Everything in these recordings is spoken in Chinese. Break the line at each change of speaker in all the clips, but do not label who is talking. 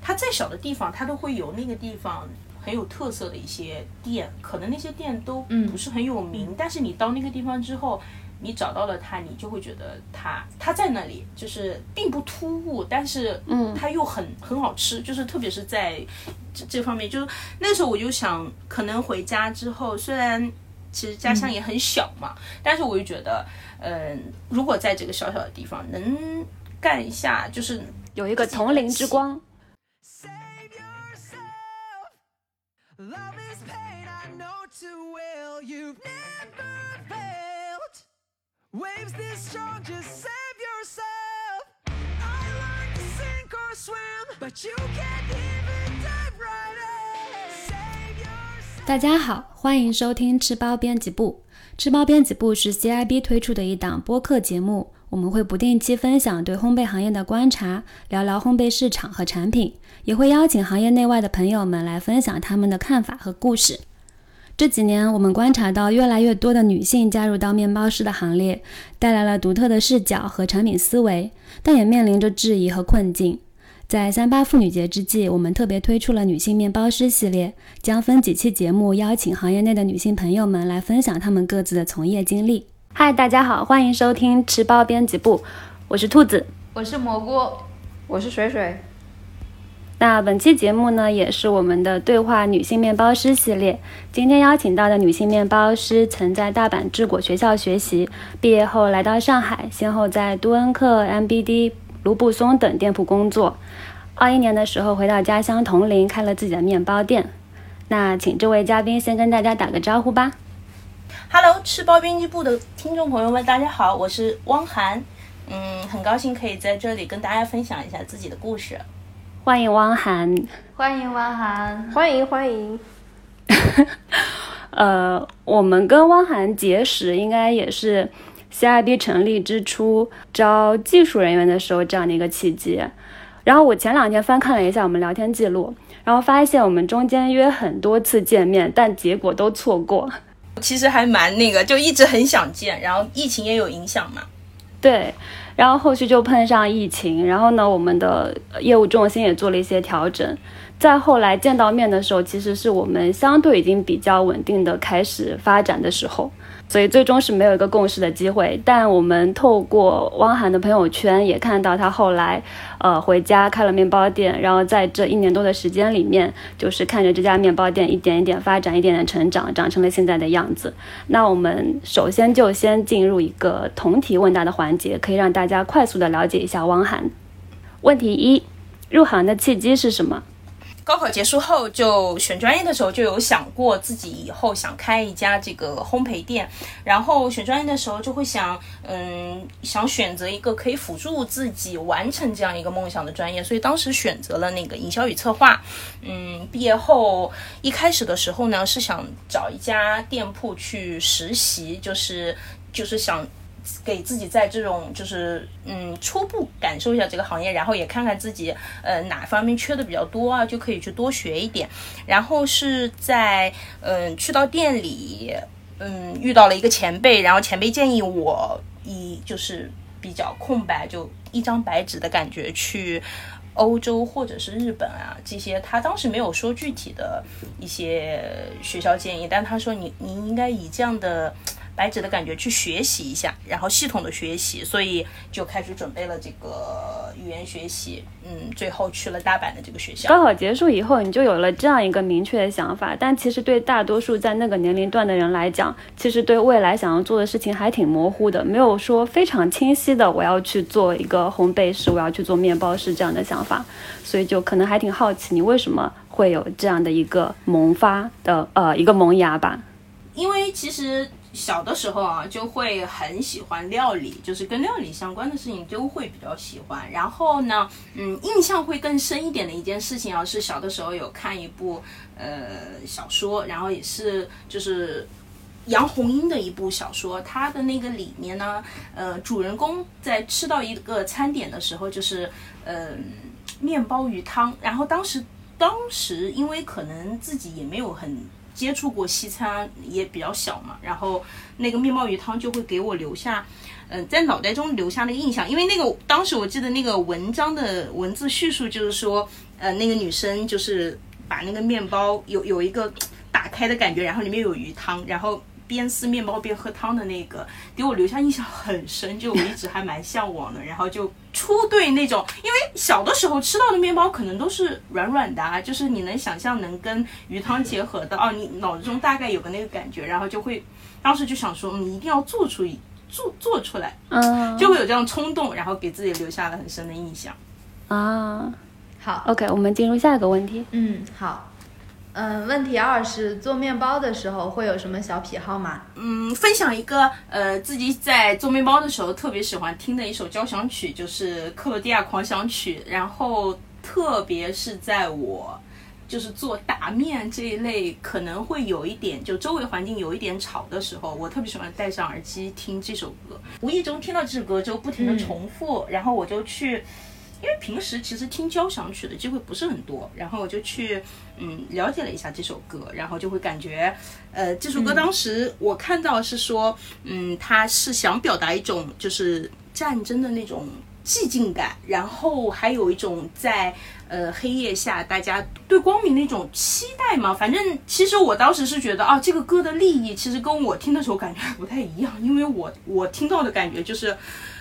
它再小的地方它都会有那个地方很有特色的一些店，可能那些店都不是很有名，但是你到那个地方之后你找到了它，你就会觉得它在那里，就是并不突兀，但是它又很好吃，就是特别是在这方面，就是那时候我就想，可能回家之后，虽然其实家乡也很小嘛，但是我就觉得如果在这个小小的地方能干一下，就是
有一个丛林之光。Waves this strong, just save yourself. I learned to sink or swim, but you can't even dive right in. Save yourself. 大家好，欢迎收听吃包编辑部。吃包编辑部是 CIB 推出的一档播客节目，我们会不定期分享对烘焙行业的观察，聊聊烘焙市场和产品，也会邀请行业内外的朋友们来分享他们的看法和故事。这几年我们观察到越来越多的女性加入到面包师的行列，带来了独特的视角和产品思维，但也面临着质疑和困境。在38妇女节之际，我们特别推出了女性面包师系列，将分几期节目邀请行业内的女性朋友们来分享她们各自的从业经历。嗨，大家好，欢迎收听吃包编辑部，我是兔子，
我是蘑菇，
我是水水。
那本期节目呢，也是我们的对话女性面包师系列。今天邀请到的女性面包师曾在大阪治果学校学习，毕业后来到上海，先后在杜恩克、MBD、卢布松等店铺工作。21年的时候回到家乡铜陵，开了自己的面包店。那请这位嘉宾先跟大家打个招呼吧。
Hello， 吃包编辑部的听众朋友们，大家好，我是汪涵。很高兴可以在这里跟大家分享一下自己的故事。
欢迎汪涵。
欢迎汪涵。
欢迎
我们跟汪涵结识应该也是 CIB 成立之初招技术人员的时候这样的一个契机。然后我前2天翻看了一下我们聊天记录，然后发现我们中间约很多次见面，但结果都错过。
其实还蛮就一直很想见，然后疫情也有影响嘛。
对，然后后续就碰上疫情，然后呢我们的业务重心也做了一些调整。再后来见到面的时候，其实是我们相对已经比较稳定的开始发展的时候，所以最终是没有一个共识的机会。但我们透过汪涵的朋友圈也看到他后来回家开了面包店，然后在这1年多的时间里面，就是看着这家面包店一点一点发展，一点点成长，长成了现在的样子。那我们首先就先进入一个同题问答的环节，可以让大家快速的了解一下汪涵。问题1，入行的契机是什么？
高考结束后就选专业的时候就有想过自己以后想开一家这个烘焙店，然后选专业的时候就会想选择一个可以辅助自己完成这样一个梦想的专业，所以当时选择了那个营销与策划。毕业后一开始的时候呢，是想找一家店铺去实习，就是想给自己在这种就是初步感受一下这个行业，然后也看看自己哪方面缺的比较多啊，就可以去多学一点。然后是在去到店里遇到了一个前辈，然后前辈建议我就是比较空白，就一张白纸的感觉去欧洲或者是日本啊，这些他当时没有说具体的一些学校建议，但他说你应该以这样的白纸的感觉去学习一下，然后系统的学习，所以就开始准备了这个语言学习。最后去了大阪的这个学校。
高考结束以后你就有了这样一个明确的想法，但其实对大多数在那个年龄段的人来讲，其实对未来想要做的事情还挺模糊的，没有说非常清晰的我要去做一个烘焙师，我要去做面包师这样的想法。所以就可能还挺好奇你为什么会有这样的一个萌发的一个萌芽吧。
因为其实小的时候啊，就会很喜欢料理，就是跟料理相关的事情都会比较喜欢。然后呢，印象会更深一点的一件事情啊，是小的时候有看一部小说，然后也是就是杨红樱的一部小说，它的那个里面呢，主人公在吃到一个餐点的时候，就是面包鱼汤。然后当时因为可能自己也没有很接触过西餐，也比较小嘛，然后那个面包鱼汤就会给我留下在脑袋中留下的印象。因为那个当时我记得那个文章的文字叙述就是说那个女生就是把那个面包有一个打开的感觉，然后里面有鱼汤，然后边撕面包边喝汤的那个，给我留下印象很深，就我一直还蛮向往的。然后就初对那种，因为小的时候吃到的面包可能都是软软的啊，就是你能想象能跟鱼汤结合的你脑子中大概有个那个感觉，然后就会当时就想说，你一定要做出来，就会有这样冲动，然后给自己留下了很深的印象。
好
OK， 我们进入下一个问题。
好。问题2是做面包的时候会有什么小癖好吗？
分享一个自己在做面包的时候特别喜欢听的一首交响曲，就是克罗地亚狂想曲。然后特别是在我就是做打面这一类可能会有一点就周围环境有一点吵的时候，我特别喜欢戴上耳机听这首歌，无意中听到这首歌就不停的重复，然后我就去，因为平时其实听交响曲的机会不是很多，然后我就去了解了一下这首歌，然后就会感觉这首歌当时我看到是说它是想表达一种就是战争的那种寂静感，然后还有一种在黑夜下大家对光明的一种期待嘛。反正其实我当时是觉得这个歌的立意其实跟我听的时候感觉还不太一样，因为我听到的感觉就是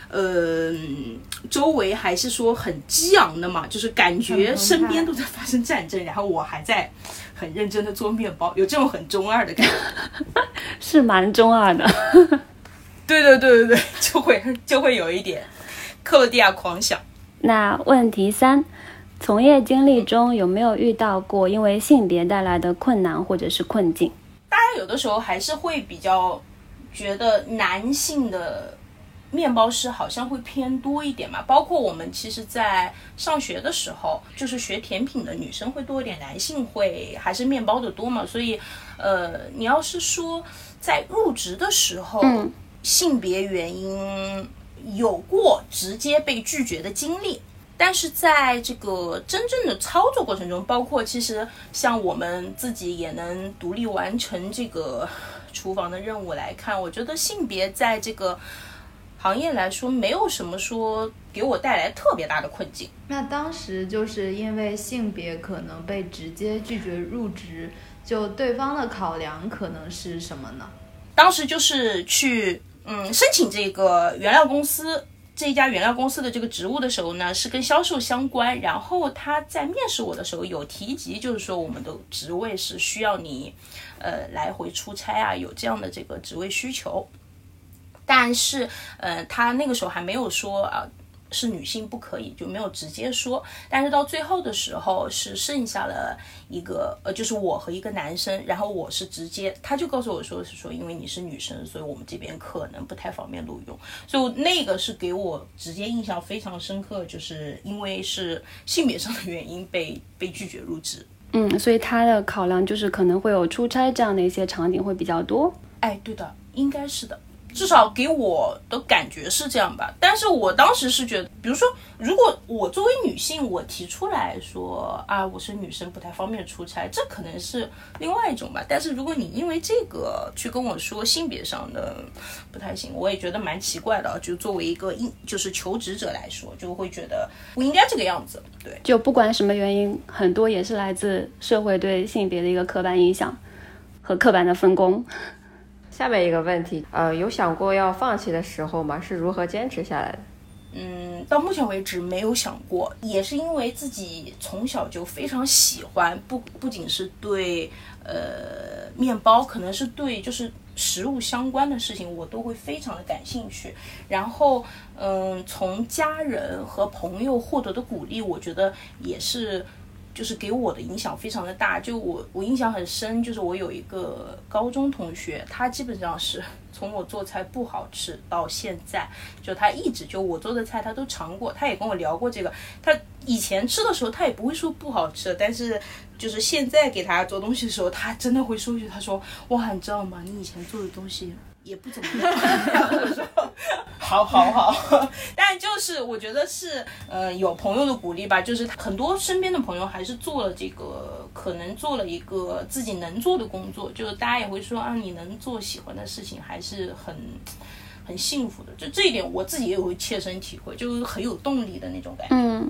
周围还是说很激昂的嘛，就是感觉身边都在发生战争，然后我还在很认真的做面包，有这种很中二的感觉。
是蛮中二的。
对，就会有一点克罗地亚狂想。
那问题3，从业经历中有没有遇到过因为性别带来的困难或者是困境？
大家有的时候还是会比较觉得男性的面包师好像会偏多一点嘛，包括我们其实在上学的时候，就是学甜品的女生会多一点，男性会还是面包的多嘛，所以你要是说在入职的时候，性别原因有过直接被拒绝的经历，但是在这个真正的操作过程中，包括其实像我们自己也能独立完成这个厨房的任务来看，我觉得性别在这个行业来说没有什么说给我带来特别大的困境。
那当时就是因为性别可能被直接拒绝入职，就对方的考量可能是什么呢？
当时就是去申请这个原料公司，这一家原料公司的这个职务的时候呢，是跟销售相关，然后他在面试我的时候有提及，就是说我们的职位是需要你来回出差啊，有这样的这个职位需求。但是他那个时候还没有说是女性不可以，就没有直接说。但是到最后的时候是剩下了一个就是我和一个男生，然后我是直接，他就告诉我说是说因为你是女生，所以我们这边可能不太方便录用。所以那个是给我直接印象非常深刻，就是因为是性别上的原因被拒绝入职。
所以他的考量就是可能会有出差这样的一些场景会比较多。
哎，对的，应该是的。至少给我的感觉是这样吧，但是我当时是觉得，比如说，如果我作为女性，我提出来说我是女生不太方便出差，这可能是另外一种吧。但是如果你因为这个去跟我说性别上的不太行，我也觉得蛮奇怪的。就作为一个就是求职者来说，就会觉得不应该这个样子。对，
就不管什么原因，很多也是来自社会对性别的一个刻板印象和刻板的分工。
下面一个问题，有想过要放弃的时候吗？是如何坚持下来的？
到目前为止没有想过，也是因为自己从小就非常喜欢，不仅是对面包，可能是对就是食物相关的事情，我都会非常的感兴趣。然后从家人和朋友获得的鼓励，我觉得也是。就是给我的影响非常的大，就我印象很深，就是我有一个高中同学，他基本上是从我做菜不好吃到现在，就他一直就我做的菜他都尝过，他也跟我聊过这个，他以前吃的时候他也不会说不好吃，但是就是现在给他做东西的时候，他真的会说一句，他说哇，你知道吗，你以前做的东西也不怎么样，然后我说好，但就是我觉得是有朋友的鼓励吧，就是很多身边的朋友还是做了这个，可能做了一个自己能做的工作，就是大家也会说你能做喜欢的事情还是很幸福的，就这一点我自己也有切身体会，就是很有动力的那种感觉。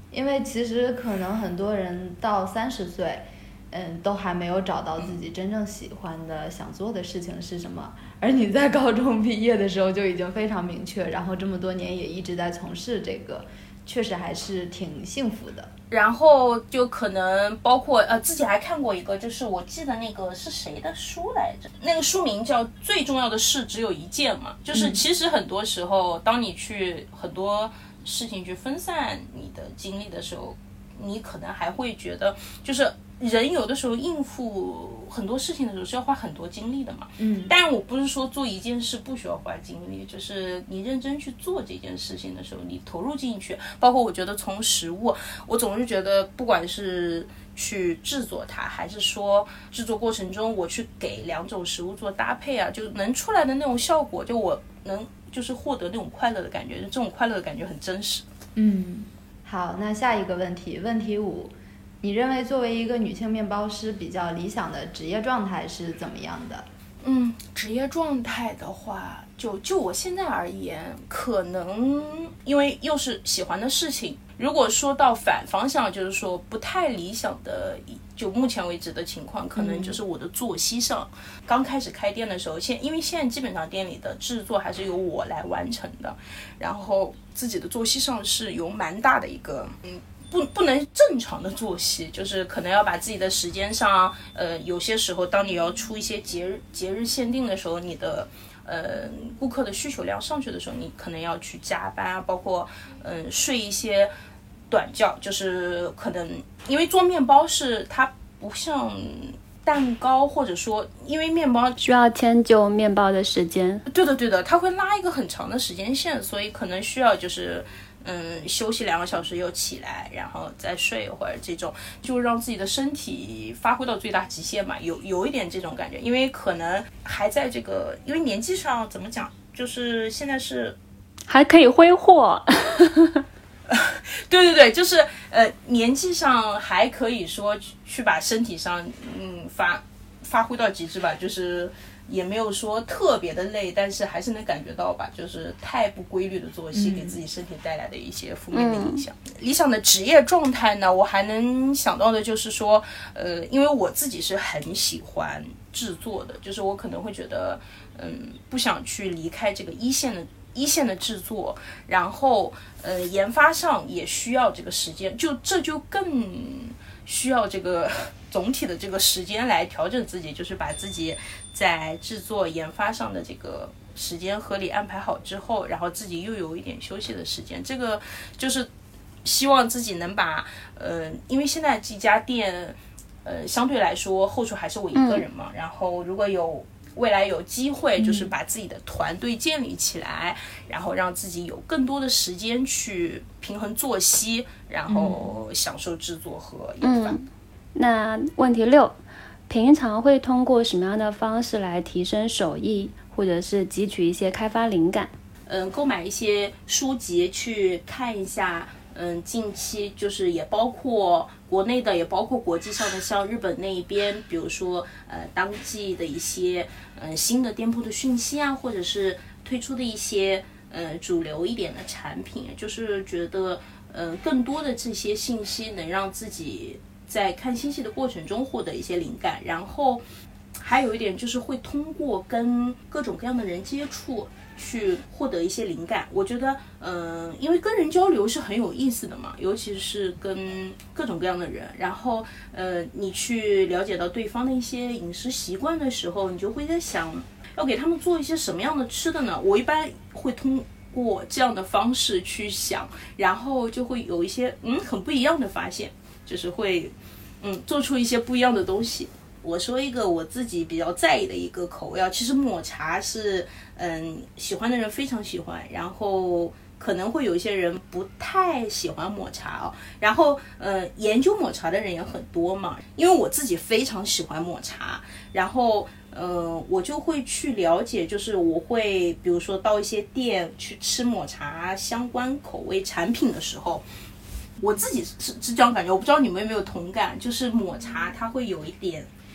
因为其实可能很多人到30岁，都还没有找到自己真正喜欢的、想做的事情是什么。而你在高中毕业的时候就已经非常明确，然后这么多年也一直在从事这个，确实还是挺幸福的。
然后就可能包括自己还看过一个，就是我记得那个是谁的书来着，那个书名叫《最重要的事只有一件》嘛，就是其实很多时候当你去很多事情去分散你的精力的时候，你可能还会觉得就是人有的时候应付很多事情的时候是要花很多精力的嘛。但是我不是说做一件事不需要花精力，就是你认真去做这件事情的时候，你投入进去，包括我觉得从食物，我总是觉得不管是去制作它，还是说制作过程中我去给2种食物做搭配啊，就能出来的那种效果，就我能就是获得那种快乐的感觉，就这种快乐的感觉很真实。
好，那下一个问题，问题5，你认为作为一个女性面包师比较理想的职业状态是怎么样的？
职业状态的话，就我现在而言，可能因为又是喜欢的事情，如果说到反方向，就是说不太理想的，就目前为止的情况，可能就是我的作息上。刚开始开店的时候，因为现在基本上店里的制作还是由我来完成的，然后自己的作息上是有蛮大的一个不能正常的作息，就是可能要把自己的时间上，有些时候当你要出一些节日限定的时候，你的顾客的需求量上去的时候，你可能要去加班啊，包括睡一些短觉，就是可能因为做面包是它不像蛋糕，或者说因为面包
需要迁就面包的时间。
对的，它会拉一个很长的时间线，所以可能需要就是休息2个小时又起来，然后再睡一会儿，这种就让自己的身体发挥到最大极限嘛，有一点这种感觉，因为可能还在这个，因为年纪上怎么讲，就是现在是
还可以挥霍。
对，就是年纪上还可以说去把身体上发挥到极致吧，就是也没有说特别的累，但是还是能感觉到吧，就是太不规律的作息给自己身体带来的一些负面的影响。理想的职业状态呢，我还能想到的就是说因为我自己是很喜欢制作的，就是我可能会觉得不想去离开这个一线的制作，然后研发上也需要这个时间，这就更需要这个总体的这个时间来调整自己，就是把自己在制作研发上的这个时间合理安排好之后，然后自己又有一点休息的时间，这个就是希望自己能把因为现在这家店相对来说后厨还是我一个人嘛，然后如果未来有机会，就是把自己的团队建立起来，然后让自己有更多的时间去平衡作息，然后享受制作和研发。
那问题6，平常会通过什么样的方式来提升手艺，或者是汲取一些开发灵感？
购买一些书籍去看一下。近期就是也包括国内的，也包括国际上的，像日本那一边，比如说当季的一些新的店铺的讯息啊，或者是推出的一些主流一点的产品，就是觉得更多的这些信息能让自己在看信息的过程中获得一些灵感，然后还有一点就是会通过跟各种各样的人接触去获得一些灵感。我觉得因为跟人交流是很有意思的嘛，尤其是跟各种各样的人，然后你去了解到对方的一些饮食习惯的时候，你就会在想要给他们做一些什么样的吃的呢？我一般会通过这样的方式去想，然后就会有一些很不一样的发现，就是会做出一些不一样的东西。我说一个我自己比较在意的一个口味啊，其实抹茶是喜欢的人非常喜欢，然后可能会有一些人不太喜欢抹茶哦，然后研究抹茶的人也很多嘛，因为我自己非常喜欢抹茶，然后我就会去了解，就是我会比如说到一些店去吃抹茶相关口味产品的时候，我自己是这样感觉，我不知道你们有没有同感，就是抹茶它会有一点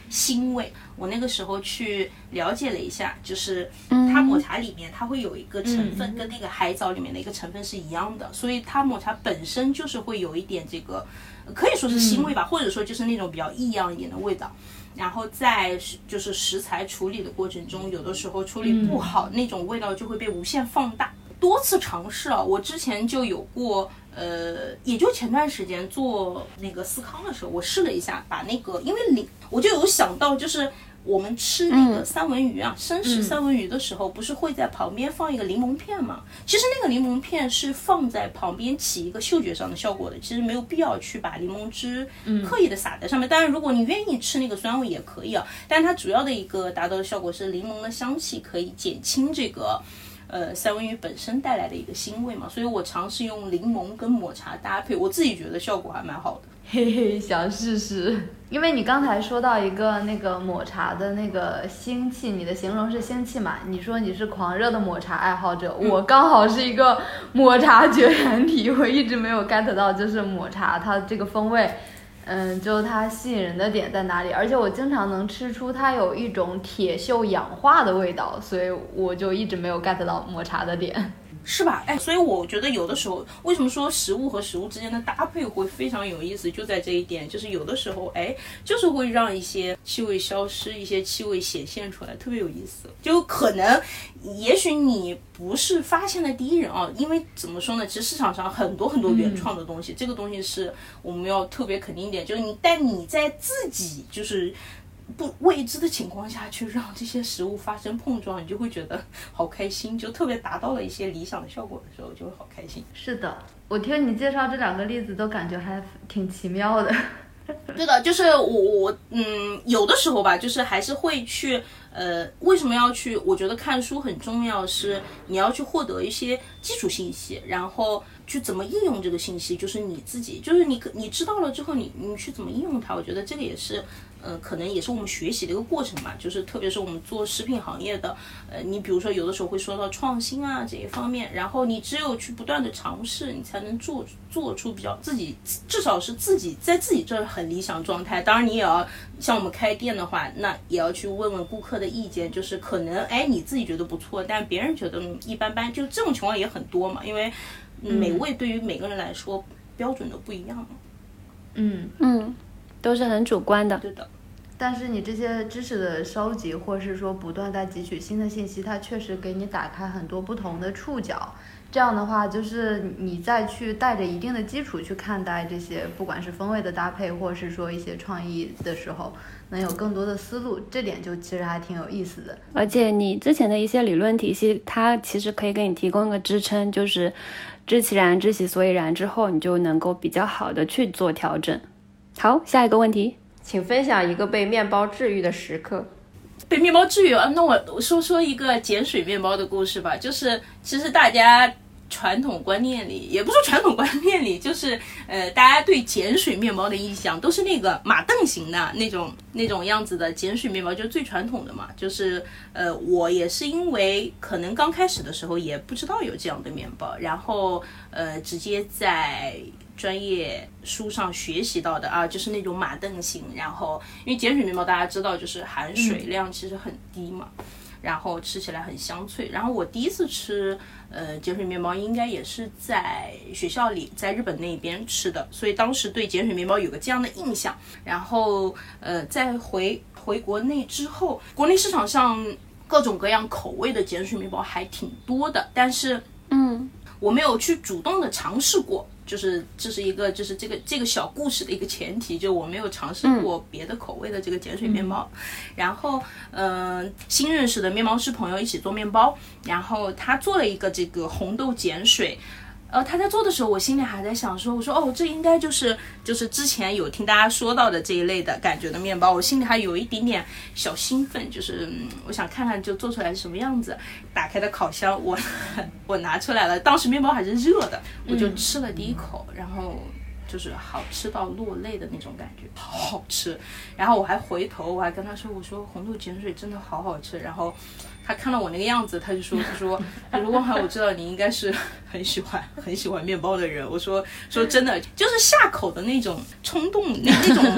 腥味。我那个时候去了解了一下，就是它抹茶里面它会有一个成分跟那个海藻里面的一个成分是一样的，所以它抹茶本身就是会有一点这个可以说是腥味吧，或者说就是那种比较异样一点的味道。然后在就是食材处理的过程中，有的时候处理不好，那种味道就会被无限放大。多次尝试啊，我之前就有过，也就前段时间做那个司康的时候，我试了一下，把那个因为我就有想到就是我们吃那个三文鱼啊，生食三文鱼的时候，不是会在旁边放一个柠檬片吗？其实那个柠檬片是放在旁边起一个嗅觉上的效果的，其实没有必要去把柠檬汁刻意的撒在上面。当然，如果你愿意吃那个酸味也可以啊，但它主要的一个达到的效果是柠檬的香气可以减轻这个三文鱼本身带来的一个腥味嘛，所以我尝试用柠檬跟抹茶搭配，我自己觉得效果还蛮好的。
嘿嘿，想试试。因为你刚才说到一个那个抹茶的那个腥气，你的形容是腥气嘛？你说你是狂热的抹茶爱好者，我刚好是一个抹茶绝缘体，我一直没有 get 到就是抹茶它这个风味。就它吸引人的点在哪里？而且我经常能吃出它有一种铁锈氧化的味道，所以我就一直没有 get 到抹茶的点。
是吧？哎，所以我觉得有的时候，为什么说食物和食物之间的搭配会非常有意思，就在这一点，就是有的时候，哎，就是会让一些气味消失，一些气味显现出来，特别有意思。就可能，也许你不是发现的第一人啊，因为怎么说呢？其实市场上很多很多原创的东西，这个东西是我们要特别肯定一点，就是但你在自己就是不未知的情况下去让这些食物发生碰撞，你就会觉得好开心，就特别达到了一些理想的效果的时候就会好开心。
是的，我听你介绍这两个例子都感觉还挺奇妙的。
对的，就是我有的时候吧，就是还是会去为什么要去？我觉得看书很重要，是你要去获得一些基础信息，然后去怎么应用这个信息，就是你自己，就是你知道了之后，你去怎么应用它，我觉得这个也是。可能也是我们学习的一个过程嘛，就是特别是我们做食品行业的，你比如说有的时候会说到创新啊这一方面，然后你只有去不断的尝试，你才能做出比较自己，至少是自己在自己这儿很理想状态。当然你也要像我们开店的话，那也要去问问顾客的意见，就是可能你自己觉得不错，但别人觉得一般般，就这种情况也很多嘛，因为美味对于每个人来说标准都不一样嘛。
都是很主观的。
对的。
但是你这些知识的收集，或是说不断在汲取新的信息，它确实给你打开很多不同的触角。这样的话，就是你再去带着一定的基础去看待这些，不管是风味的搭配，或是说一些创意的时候，能有更多的思路，这点就其实还挺有意思的。
而且你之前的一些理论体系，它其实可以给你提供一个支撑，就是知其然，知其所以然之后，你就能够比较好的去做调整。好，下一个问题。
请分享一个被面包治愈的时刻。
被面包治愈啊？那我说一个碱水面包的故事吧。就是其实大家传统观念里，也不说传统观念里，就是大家对碱水面包的印象都是那个马镫型的那种样子的碱水面包，就是最传统的嘛。就是我也是因为可能刚开始的时候也不知道有这样的面包，然后直接在专业书上学习到的啊，就是那种马镫型，然后因为碱水面包大家知道就是含水量其实很低嘛，然后吃起来很香脆。然后我第一次吃碱水面包应该也是在学校里，在日本那边吃的，所以当时对碱水面包有个这样的印象。然后在回国内之后，国内市场上各种各样口味的碱水面包还挺多的，但是我没有去主动的尝试过，就是这是一个就是这个小故事的一个前提，就我没有尝试过别的口味的这个碱水面包。然后新认识的面包师朋友一起做面包，然后他做了一个这个红豆碱水。他在做的时候，我心里还在想说，我说这应该就是之前有听大家说到的这一类的感觉的面包，我心里还有一点点小兴奋，就是我想看看就做出来是什么样子。打开的烤箱，我拿出来了，当时面包还是热的，我就吃了第一口，然后就是好吃到落泪的那种感觉，好好吃。然后我还回头，我还跟他说，我说红豆碱水真的好好吃。然后他看到我那个样子，他说汪涵，我知道你应该是很喜欢面包的人。我说真的，就是下口的那种冲动，那种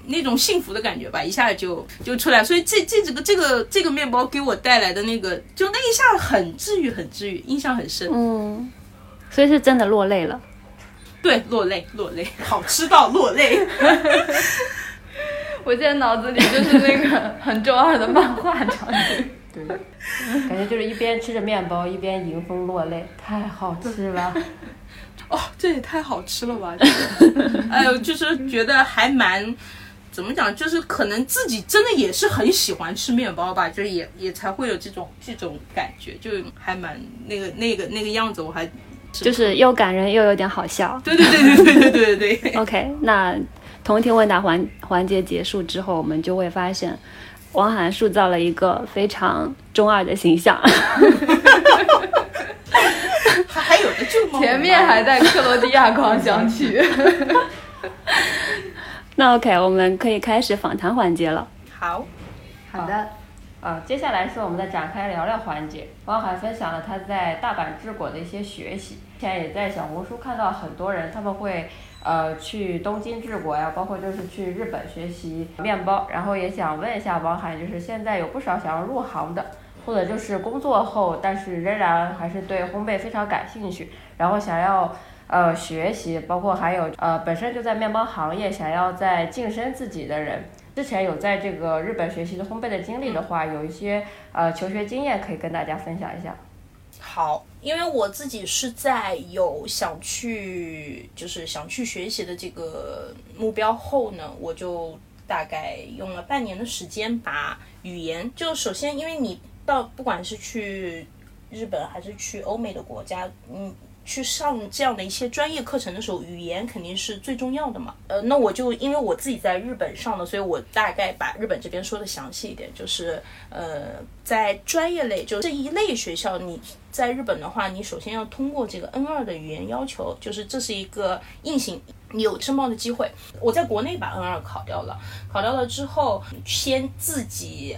那种幸福的感觉吧，一下就出来。所以这个面包给我带来的那个，就那一下很治愈，印象很深。
所以是真的落泪了。
对，落泪，好吃到落泪。
我现在脑子里就是那个很中二的漫画场景。
对，感觉就是一边吃着面包一边迎风落泪，太好吃了。
哦，这也太好吃了吧！哎呦，就是觉得还蛮，怎么讲，就是可能自己真的也是很喜欢吃面包吧，就也才会有这种感觉，就还蛮那个样子，我还
就是又感人又有点好笑。
对。
OK， 那同题问答环节结束之后，我们就会发现汪涵塑造了一个非常中二的形象。
还有的就
前面还在克罗地亚狂想曲。
那 OK， 我们可以开始访谈环节了。
好
的。
接下来是我们的展开聊聊环节。汪涵分享了他在大阪治国的一些学习，之前也在小红书看到很多人他们会去东京治国呀，包括就是去日本学习面包，然后也想问一下汪涵，就是现在有不少想要入行的，或者就是工作后但是仍然还是对烘焙非常感兴趣，然后想要学习，包括还有本身就在面包行业想要再晋升自己的人，之前有在这个日本学习的烘焙的经历的话，有一些求学经验可以跟大家分享一下。
好，因为我自己是在有想去学习的这个目标后呢，我就大概用了半年的时间把语言，就首先因为你不管是去日本还是去欧美的国家，去上这样的一些专业课程的时候，语言肯定是最重要的嘛。那我就因为我自己在日本上的，所以我大概把日本这边说的详细一点，就是在专业类就这一类学校，你在日本的话，你首先要通过这个 N2 的语言要求，就是这是一个硬性你有申报的机会。我在国内把 N2 考掉了之后，先自己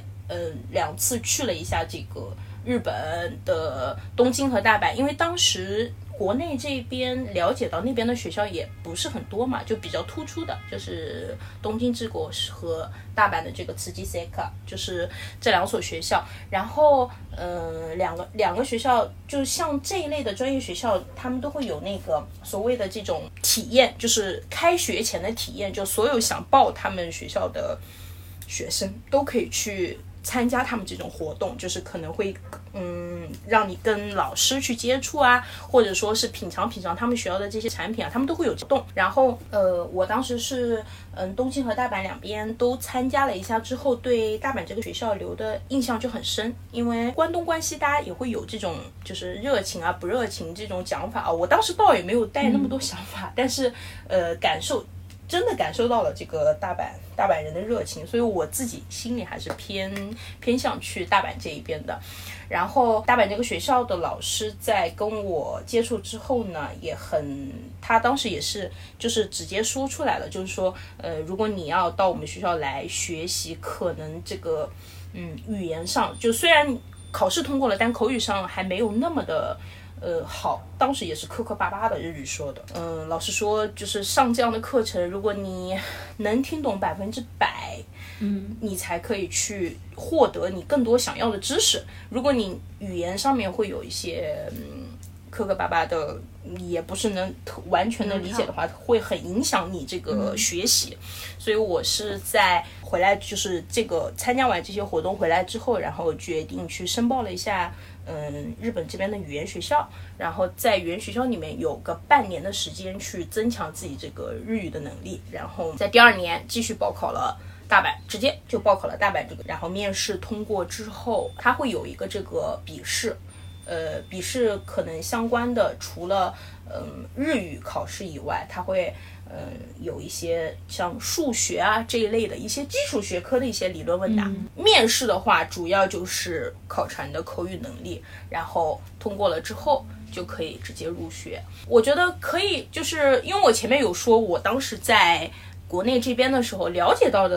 2次去了一下这个日本的东京和大阪，因为当时国内这边了解到那边的学校也不是很多嘛，就比较突出的就是东京治国和大阪的这个慈济 Seika， 就是这2所学校。然后两个学校就像这一类的专业学校，他们都会有那个所谓的这种体验，就是开学前的体验，就所有想报他们学校的学生都可以去参加他们这种活动，就是可能会让你跟老师去接触啊，或者说是品尝他们学校的这些产品啊，他们都会有活动。然后我当时是东京和大阪两边都参加了一下之后，对大阪这个学校留的印象就很深，因为关东关西大家也会有这种就是热情啊不热情这种讲法啊，我当时倒也没有带那么多想法，但是真的感受到了这个大阪人的热情，所以我自己心里还是偏向去大阪这一边的。然后大阪这个学校的老师在跟我接触之后呢，他当时也是就是直接说出来了，就是说如果你要到我们学校来学习，可能这个语言上就虽然考试通过了，但口语上还没有那么的好，当时也是磕磕巴巴的日语说的。老师说就是上这样的课程，如果你能听懂100%，你才可以去获得你更多想要的知识。如果你语言上面会有一些磕磕巴巴的，也不是能完全的理解的话，会很影响你这个学习。所以我是在回来就是这个参加完这些活动回来之后，然后决定去申报了一下日本这边的语言学校，然后在语言学校里面有个半年的时间去增强自己这个日语的能力，然后在第2年继续报考了大阪，直接就报考了大阪这个，然后面试通过之后，它会有一个这个笔试，笔试可能相关的除了日语考试以外，它会有一些像数学啊这一类的一些基础学科的一些理论问答。面试的话主要就是考察你的口语能力，然后通过了之后就可以直接入学。我觉得可以，就是因为我前面有说我当时在国内这边的时候了解到的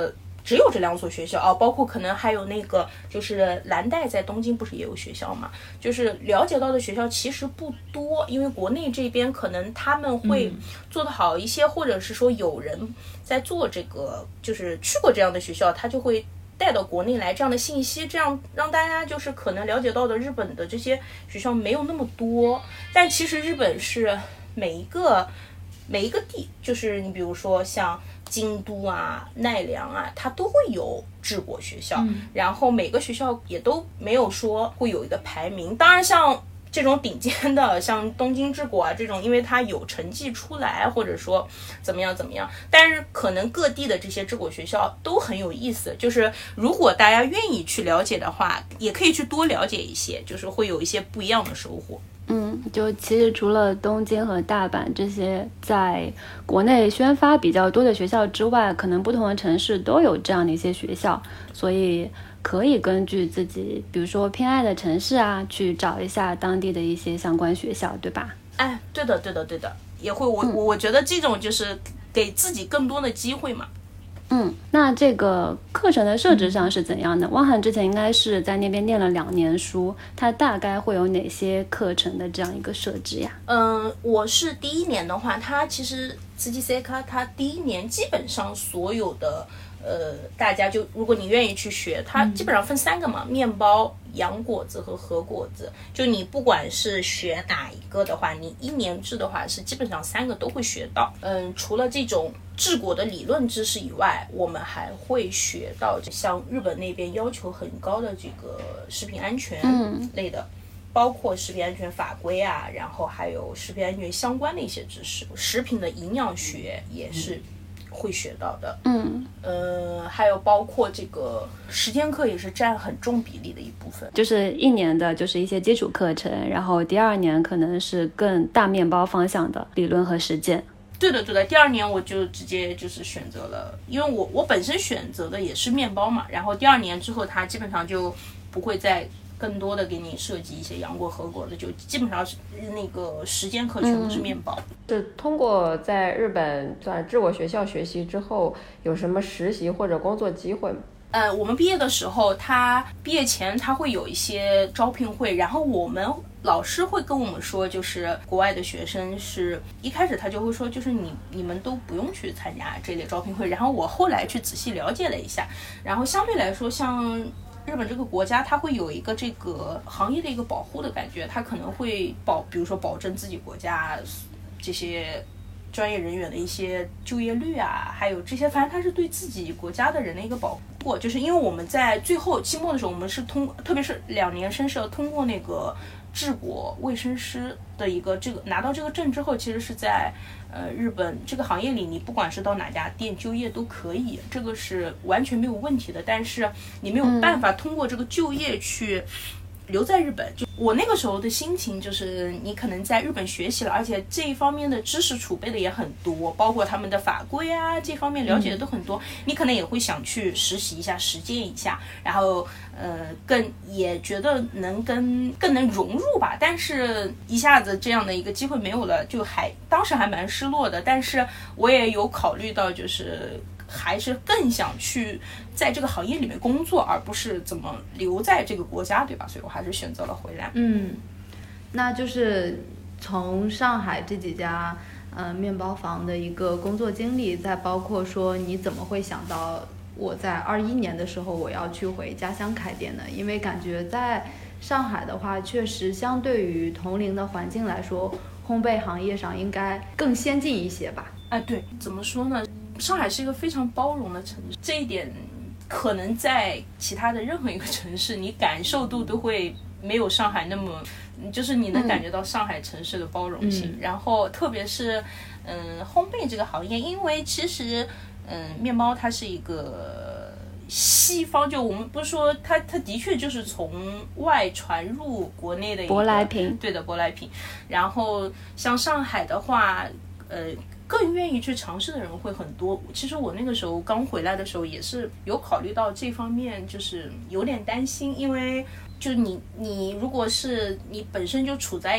只有这2所学校啊，包括可能还有那个就是蓝带在东京不是也有学校嘛？就是了解到的学校其实不多，因为国内这边可能他们会做得好一些，或者是说有人在做这个，就是去过这样的学校，他就会带到国内来这样的信息，这样让大家就是可能了解到的日本的这些学校没有那么多，但其实日本是每一个地，就是你比如说像京都啊、奈良啊，它都会有治国学校，然后每个学校也都没有说会有一个排名。当然，像这种顶尖的，像东京治国啊这种，因为它有成绩出来，或者说怎么样，但是可能各地的这些治国学校都很有意思。就是如果大家愿意去了解的话，也可以去多了解一些，就是会有一些不一样的收获。
就其实除了东京和大阪这些在国内宣发比较多的学校之外，可能不同的城市都有这样的一些学校，所以可以根据自己比如说偏爱的城市啊，去找一下当地的一些相关学校，对吧？
哎，对的，也会我觉得这种就是给自己更多的机会嘛。
那这个课程的设置上是怎样的？汪涵之前应该是在那边念了2年书，它大概会有哪些课程的这样一个设置呀？
我是第1年的话，它其实慈济 CK 它第1年基本上所有的大家就如果你愿意去学，它基本上分3个嘛，面包、洋果子和和果子。就你不管是学哪一个的话，你1年制的话是基本上3个都会学到。除了这种治国的理论知识以外，我们还会学到像日本那边要求很高的这个食品安全类的。包括食品安全法规啊，然后还有食品安全相关的一些知识，食品的营养学也是会学到的。还有包括这个实践课也是占很重比例的一部分。
就是1年的就是一些基础课程，然后第2年可能是更大面包方向的理论和实践。
对的，第2年我就直接就是选择了，因为我本身选择的也是面包嘛，然后第2年之后它基本上就不会再更多的给你设计一些洋果和果的，就基本上是那个实践课全部是面包。
是通过在日本算治国学校学习之后，有什么实习或者工作机会吗？
我们毕业的时候，他毕业前他会有一些招聘会，然后我们老师会跟我们说，就是国外的学生是一开始他就会说，就是你们都不用去参加这类招聘会。然后我后来去仔细了解了一下，然后相对来说，像日本这个国家，它会有一个这个行业的一个保护的感觉，它可能会比如说保证自己国家这些专业人员的一些就业率啊，还有这些，反正它是对自己国家的人的一个保护。就是因为我们在最后期末的时候，我们是特别是2年生是要通过那个治国卫生师的一个这个拿到这个证之后，其实是在日本这个行业里，你不管是到哪家店就业都可以，这个是完全没有问题的。但是你没有办法通过这个就业去留在日本。就我那个时候的心情就是，你可能在日本学习了，而且这一方面的知识储备的也很多，包括他们的法规啊这方面了解的都很多，你可能也会想去实习一下、实践一下，然后也觉得更能融入吧。但是一下子这样的一个机会没有了，就当时还蛮失落的。但是我也有考虑到，就是还是更想去在这个行业里面工作，而不是怎么留在这个国家，对吧？所以我还是选择了回来。
那就是从上海这几家面包房的一个工作经历，再包括说你怎么会想到我在21年的时候我要去回家乡开店呢？因为感觉在上海的话，确实相对于同龄的环境来说，烘焙行业上应该更先进一些吧。
对，怎么说呢？上海是一个非常包容的城市，这一点可能在其他的任何一个城市，你感受度都会没有上海那么，就是你能感觉到上海城市的包容性。然后特别是烘焙这个行业，因为其实面包它是一个西方，就我们不是说它的确就是从外传入国内的一个
舶来品，
对的舶来品。然后像上海的话，更愿意去尝试的人会很多。其实我那个时候刚回来的时候也是有考虑到这方面，就是有点担心，因为就你如果是你本身就处在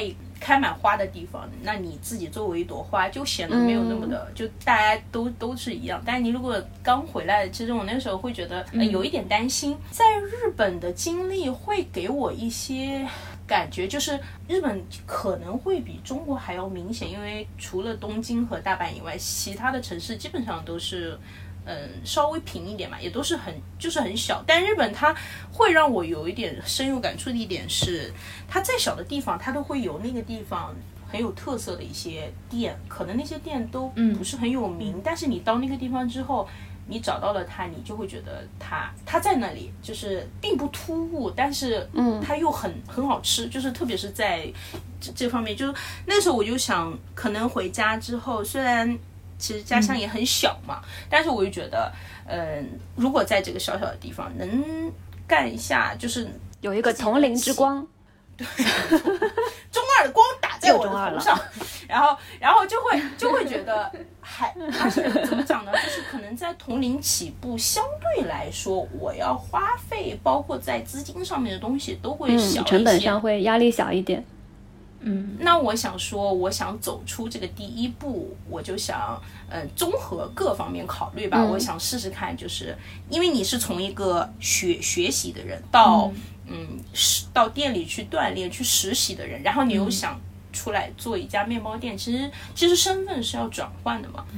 开满花的地方，那你自己作为一朵花就显得没有那么的，就大家都是一样。但是你如果刚回来，其实我那时候会觉得有一点担心。在日本的经历会给我一些感觉，就是日本可能会比中国还要明显，因为除了东京和大阪以外，其他的城市基本上都是稍微平一点嘛，也都是就是很小。但日本它会让我有一点深有感触的一点是，它再小的地方它都会有那个地方很有特色的一些店，可能那些店都不是很有名，但是你到那个地方之后，你找到了它，你就会觉得它在那里，就是并不突兀，但是它又很好吃，就是特别是在这方面，就是那时候我就想，可能回家之后，虽然其实家乡也很小嘛，但是我就觉得，如果在这个小小的地方能干一下，就是
有一个丛林之光，
对，中二的光打在我的头上，然后就会觉得而且怎么讲呢？就是可能在同龄起步，相对来说，我要花费包括在资金上面的东西都会小一些，
成本上会压力小一点。
那我想说，我想走出这个第一步，我就想，综合各方面考虑吧。我想试试看，就是因为你是从一个学习的人到到店里去锻炼、去实习的人，然后你又想出来做一家面包店，其实身份是要转换的嘛。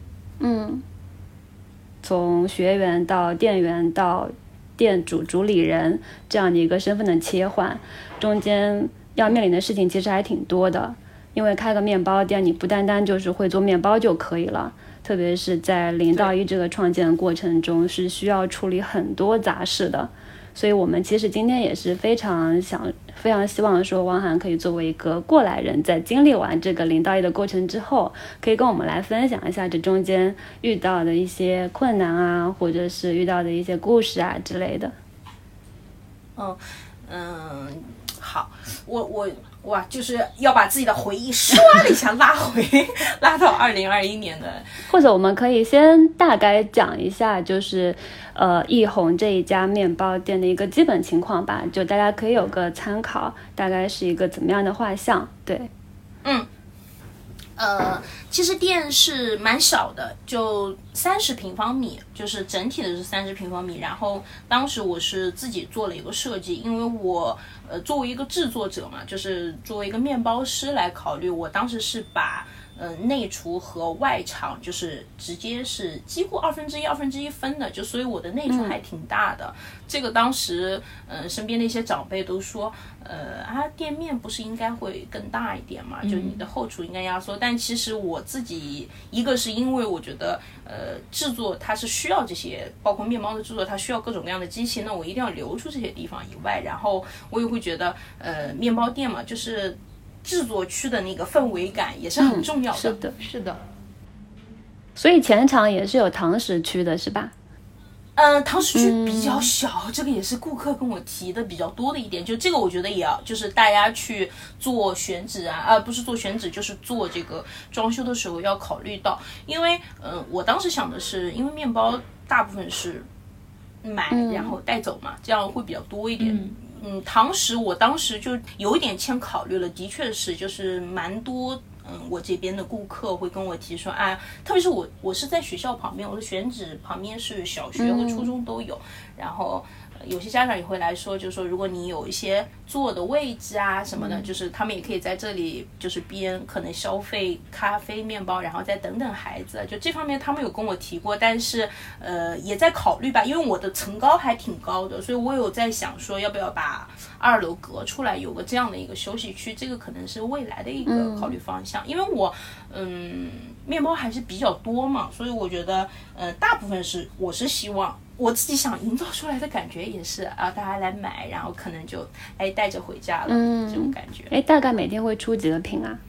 从学员到店员到店主、主理人这样的一个身份的切换，中间要面临的事情其实还挺多的。因为开个面包店，你不单单就是会做面包就可以了，特别是在0到1这个创建的过程中，是需要处理很多杂事的。所以我们其实今天也是非常希望说，汪涵可以作为一个过来人，在经历完这个0到1的过程之后，可以跟我们来分享一下这中间遇到的一些困难啊，或者是遇到的一些故事啊之类的。
好，我就是要把自己的回忆唰的一下拉到2021年的，
或者我们可以先大概讲一下，就是艺红这一家面包店的一个基本情况吧，就大家可以有个参考，大概是一个怎么样的画像。对，
其实店是蛮小的，就30平方米，就是整体的是30平方米。然后当时我是自己做了一个设计，因为我作为一个制作者嘛，就是作为一个面包师来考虑，我当时是把内厨和外场就是直接是几乎1/2分的，就所以我的内厨还挺大的。这个当时身边的一些长辈都说，店面不是应该会更大一点嘛？就你的后厨应该压缩。但其实我自己一个是因为我觉得制作它是需要这些，包括面包的制作它需要各种各样的机器，那我一定要留出这些地方以外，然后我也会觉得面包店嘛，就是制作区的那个氛围感也是很重要的。
是的。
所以前场也是有堂食区的，是吧？
堂食区比较小，这个也是顾客跟我提的比较多的一点。就这个我觉得也要，就是大家去做选址啊，不是做选址，就是做这个装修的时候要考虑到。因为我当时想的是，因为面包大部分是买然后带走嘛，这样会比较多一点。堂食我当时就有一点欠考虑了，的确是就是蛮多。我这边的顾客会跟我提说，特别是我是在学校旁边，我的选址旁边是小学和初中都有，然后有些家长也会来说，就是说如果你有一些坐的位置啊什么的，就是他们也可以在这里就是边可能消费咖啡面包，然后再等等孩子，就这方面他们有跟我提过，但是也在考虑吧，因为我的层高还挺高的，所以我有在想说要不要把2楼隔出来，有个这样的一个休息区，这个可能是未来的一个考虑方向。因为我面包还是比较多嘛，所以我觉得大部分我是希望我自己想营造出来的感觉也是大家来买，然后可能就带着回家了，这种感觉。
大概每天会出几个品啊？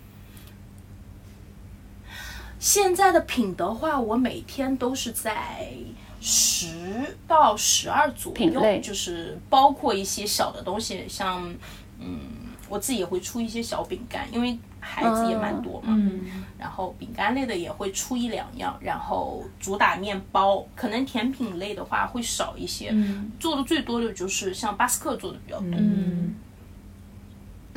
现在的品的话，我每天都是在10到12左右，就是包括一些小的东西，像我自己也会出一些小饼干，因为孩子也蛮多嘛，然后饼干类的也会出1-2样，然后主打面包，可能甜品类的话会少一些，做的最多的就是像巴斯克做的比较多。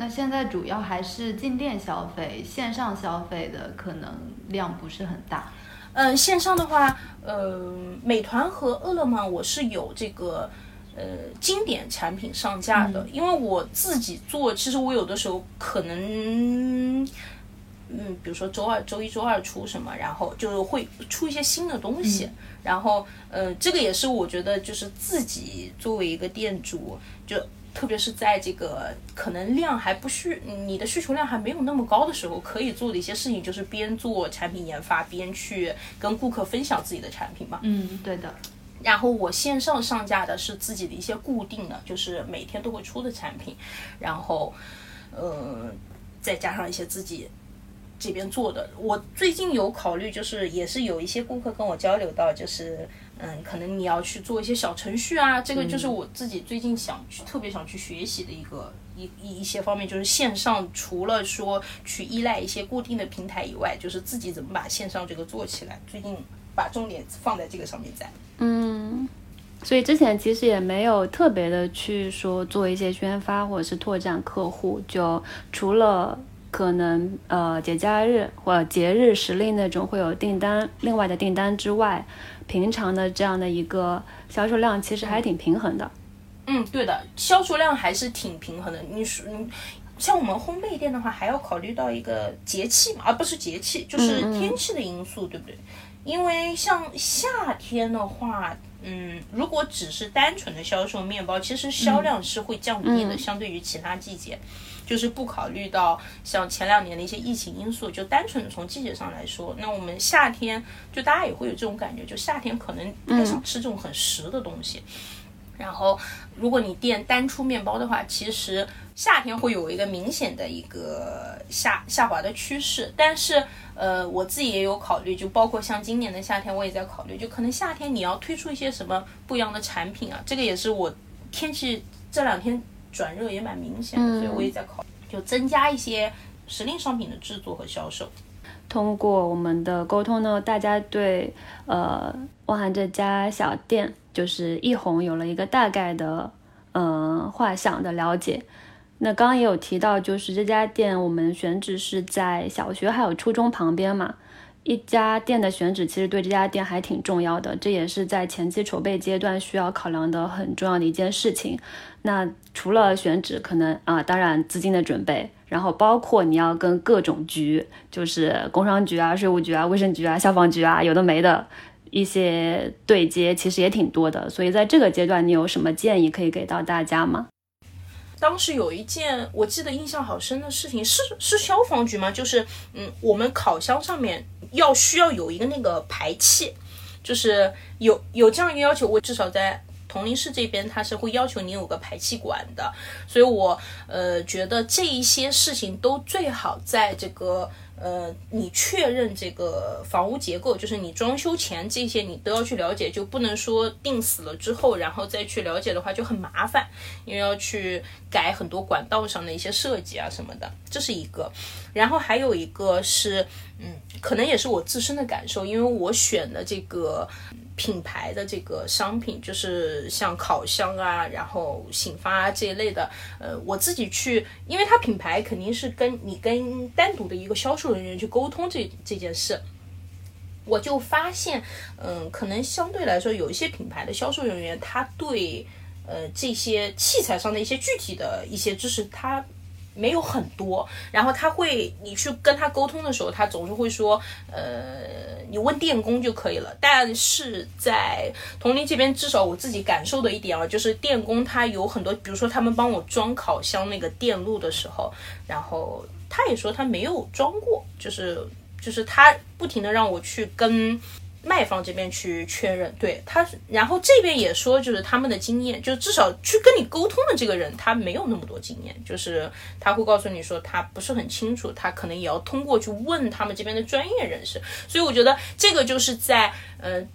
那现在主要还是进店消费，线上消费的可能量不是很大。
线上的话，美团和饿了么我是有这个经典产品上架的，因为我自己做，其实我有的时候可能。比如说周一周二出什么，然后就会出一些新的东西，然后这个也是我觉得就是自己作为一个店主，就特别是在这个可能量还不你的需求量还没有那么高的时候，可以做的一些事情，就是边做产品研发边去跟顾客分享自己的产品嘛。
对的。
然后我线上上架的是自己的一些固定的，就是每天都会出的产品，然后再加上一些自己这边做的。我最近有考虑，就是也是有一些顾客跟我交流到，就是可能你要去做一些小程序啊，这个就是我自己最近特别想去学习的一些方面，就是线上除了说去依赖一些固定的平台以外，就是自己怎么把线上这个做起来，最近把重点放在这个上面在。
所以之前其实也没有特别的去说做一些宣发或者是拓展客户，就除了可能节假日或者节日时令那种会有另外的订单之外，平常的这样的一个销售量其实还挺平衡的。
对的，销售量还是挺平衡的。像我们烘焙店的话，还要考虑到一个节气嘛，而不是节气，就是天气的因素，对不对？因为像夏天的话，如果只是单纯的销售面包，其实销量是会降低的，相对于其他季节。就是不考虑到像前2年的一些疫情因素，就单纯的从季节上来说，那我们夏天就大家也会有这种感觉，就夏天可能不太想吃这种很实的东西。然后如果你店单出面包的话，其实夏天会有一个明显的一个下滑的趋势。但是我自己也有考虑，就包括像今年的夏天我也在考虑，就可能夏天你要推出一些什么不一样的产品啊，这个也是我天气这2天转热也蛮明显的，所以我也在考虑就增加一些时令商品的制作和销售。
通过我们的沟通呢，大家对汪涵这家小店就是一红有了一个大概的画像的了解。那刚刚也有提到，就是这家店我们选址是在小学还有初中旁边嘛，一家店的选址其实对这家店还挺重要的，这也是在前期筹备阶段需要考量的很重要的一件事情。那除了选址，可能当然资金的准备，然后包括你要跟各种局，就是工商局啊、税务局啊、卫生局啊、消防局啊，有的没的一些对接，其实也挺多的。所以在这个阶段，你有什么建议可以给到大家吗？
当时有一件我记得印象好深的事情，是消防局吗？就是我们烤箱上面需要有一个那个排气，就是有这样一个要求，我至少在铜陵市这边它是会要求你有个排气管的。所以我觉得这一些事情都最好在这个你确认这个房屋结构，就是你装修前这些你都要去了解，就不能说定死了之后然后再去了解的话就很麻烦，因为要去改很多管道上的一些设计啊什么的，这是一个。然后还有一个是可能也是我自身的感受，因为我选的这个品牌的这个商品，就是像烤箱啊，然后醒发啊这一类的，我自己去，因为它品牌肯定是跟单独的一个销售人员去沟通这件事，我就发现，可能相对来说有一些品牌的销售人员，他对这些器材上的一些具体的一些知识，他没有很多，然后你去跟他沟通的时候，他总是会说，你问电工就可以了。但是在铜陵这边，至少我自己感受的一点啊，就是电工他有很多，比如说他们帮我装烤箱那个电路的时候，然后他也说他没有装过，就是他不停的让我去跟卖方这边去确认，对他，然后这边也说，就是他们的经验，就至少去跟你沟通的这个人，他没有那么多经验，就是他会告诉你说他不是很清楚，他可能也要通过去问他们这边的专业人士。所以我觉得这个就是在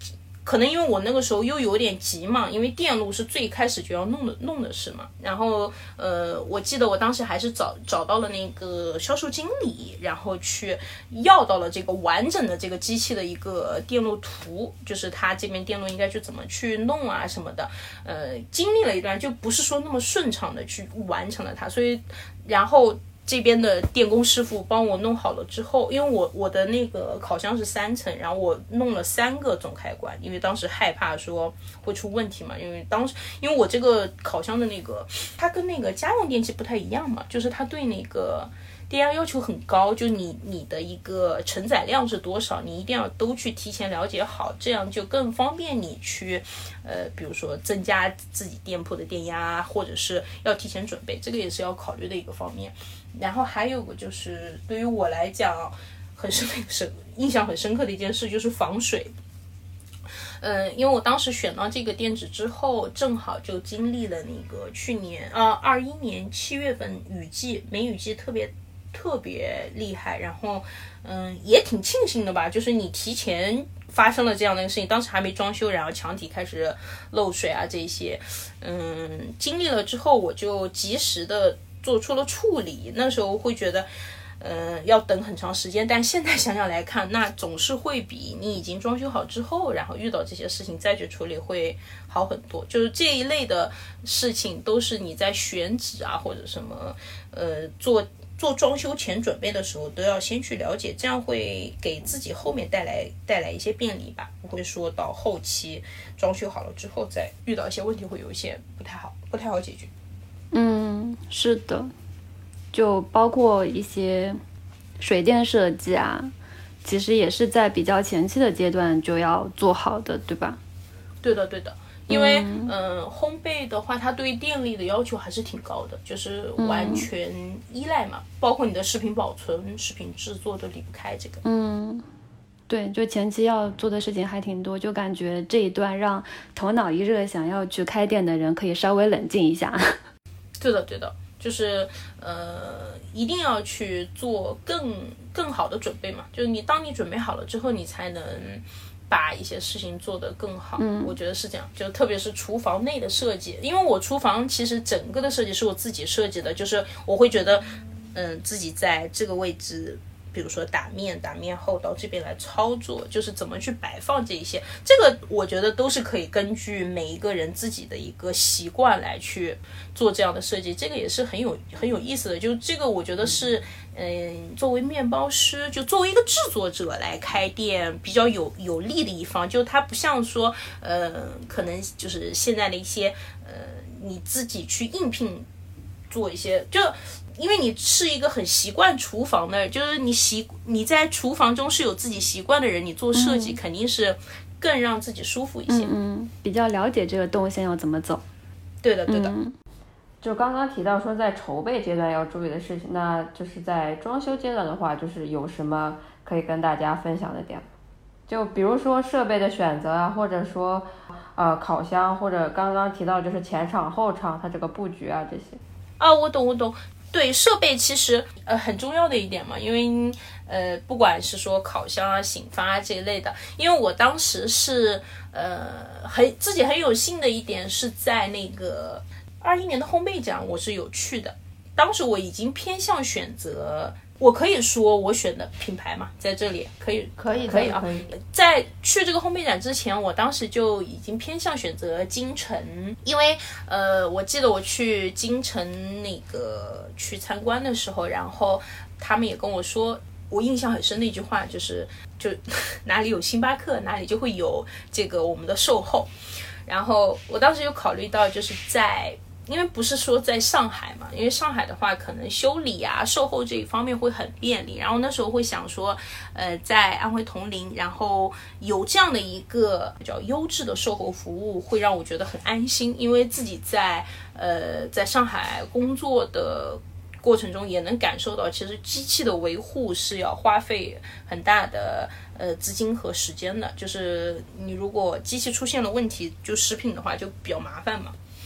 可能因为我那个时候又有点急嘛，因为电路是最开始就要弄的事嘛。然后我记得我当时还是找到了那个销售经理，然后去要到了这个完整的这个机器的一个电路图，就是它这边电路应该去怎么去弄啊什么的。经历了一段就不是说那么顺畅的去完成了它，所以然后这边的电工师傅帮我弄好了之后，因为我的那个烤箱是3层，然后我弄了3个总开关，因为当时害怕说会出问题嘛，因为我这个烤箱的那个它跟那个家用电器不太一样嘛，就是它对那个电压要求很高，就你的一个承载量是多少，你一定要都去提前了解好，这样就更方便你去比如说增加自己店铺的电压，或者是要提前准备，这个也是要考虑的一个方面。然后还有个就是对于我来讲印象很深刻的一件事就是防水。因为我当时选到这个店址之后，正好就经历了那个去年21年7月份梅雨季特别厉害，然后也挺庆幸的吧，就是你提前发生了这样的一个事情，当时还没装修，然后墙体开始漏水啊这些，经历了之后我就及时的做出了处理。那时候会觉得要等很长时间，但现在想想来看，那总是会比你已经装修好之后，然后遇到这些事情再去处理会好很多。就是这一类的事情都是你在选址啊或者什么做装修前准备的时候都要先去了解，这样会给自己后面带来一些便利吧，不会说到后期装修好了之后再遇到一些问题会有一些不太好解决。
是的，就包括一些水电设计啊，其实也是在比较前期的阶段就要做好的，对吧？
对的，因为烘焙的话，它对电力的要求还是挺高的，就是完全依赖嘛，包括你的食品保存、食品制作都离不开这个。
对，就前期要做的事情还挺多，就感觉这一段让头脑一热想要去开店的人可以稍微冷静一下。
对的，就是一定要去做更好的准备嘛，就是当你准备好了之后，你才能把一些事情做得更好。我觉得是这样，就特别是厨房内的设计，因为我厨房其实整个的设计是我自己设计的，就是我会觉得自己在这个位置，比如说打面后到这边来操作，就是怎么去摆放这一些，这个我觉得都是可以根据每一个人自己的一个习惯来去做这样的设计，这个也是很有意思的。就这个我觉得是作为面包师，就作为一个制作者来开店比较有利的一方，就它不像说可能就是现在的一些你自己去应聘做一些，就因为你是一个很习惯厨房的，就是你在厨房中是有自己习惯的人，你做设计肯定是更让自己舒服一些。
比较了解这个动线要怎么走。
对的。
就刚刚提到说在筹备阶段要注意的事情，那就是在装修阶段的话，就是有什么可以跟大家分享的点吗？就比如说设备的选择啊，或者说烤箱，或者刚刚提到就是前场后场它这个布局啊这些。
我懂。对，设备其实很重要的一点嘛，因为不管是说烤箱啊、醒发啊这一类的，因为我当时是自己很有幸的一点是在那个21年的烘焙展我是有去的，当时我已经偏向选择，我可以说我选的品牌嘛，在这里可以啊。在去这个烘焙展之前，我当时就已经偏向选择京城，因为我记得我去京城那个去参观的时候，然后他们也跟我说，我印象很深的一句话就哪里有星巴克，哪里就会有这个我们的售后。然后我当时就考虑到就是因为不是说在上海嘛，因为上海的话可能修理啊、售后这一方面会很便利，然后那时候会想说在安徽铜陵，然后有这样的一个比较优质的售后服务，会让我觉得很安心，因为自己在上海工作的过程中也能感受到，其实机器的维护是要花费很大的资金和时间的，就是你如果机器出现了问题，就食品的话就比较麻烦嘛。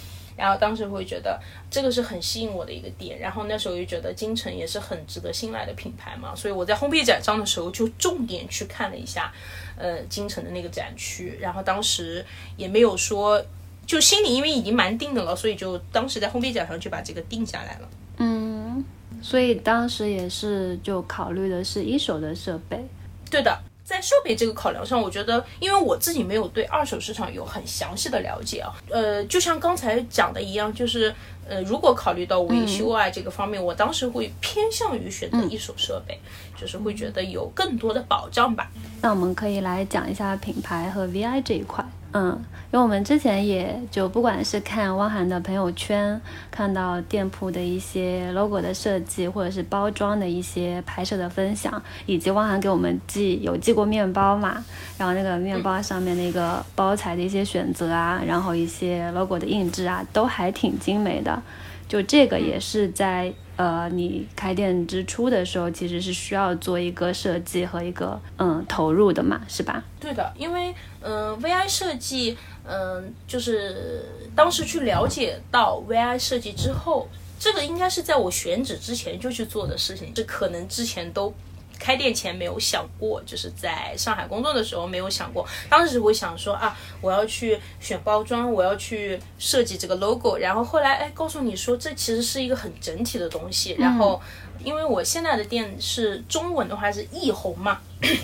然后当时会觉得这个是很吸引我的一个点，然后那时候又觉得金城也是很值得信赖的品牌嘛，所以我在烘焙展上的时候就重点去看了一下金城的那个展区，然后当时也没有说，就心里因为已经蛮定的了，所以就当时在烘焙展上就把这个定下来了。
所以当时也是就考虑的是一手的设备。
对的，在设备这个考量上，我觉得因为我自己没有对二手市场有很详细的了解啊，就像刚才讲的一样，就是如果考虑到维修啊这个方面，我当时会偏向于选择一手设备，就是会觉得有更多的保障吧。
那我们可以来讲一下品牌和 VI 这一块。因为我们之前也就不管是看汪涵的朋友圈，看到店铺的一些 logo 的设计，或者是包装的一些拍摄的分享，以及汪涵给我们寄过面包嘛，然后那个面包上面那个包材的一些选择啊，然后一些 logo 的印制啊，都还挺精美的。就这个也是在你开店之初的时候，其实是需要做一个设计和一个投入的嘛，是吧？
对的，因为VI 设计，就是当时去了解到 VI 设计之后，这个应该是在我选址之前就去做的事情，这可能之前都开店前没有想过，就是在上海工作的时候没有想过，当时会想说啊，我要去选包装，我要去设计这个 logo， 然后后来告诉你说这其实是一个很整体的东西，然后因为我现在的店是中文的话是艺红嘛。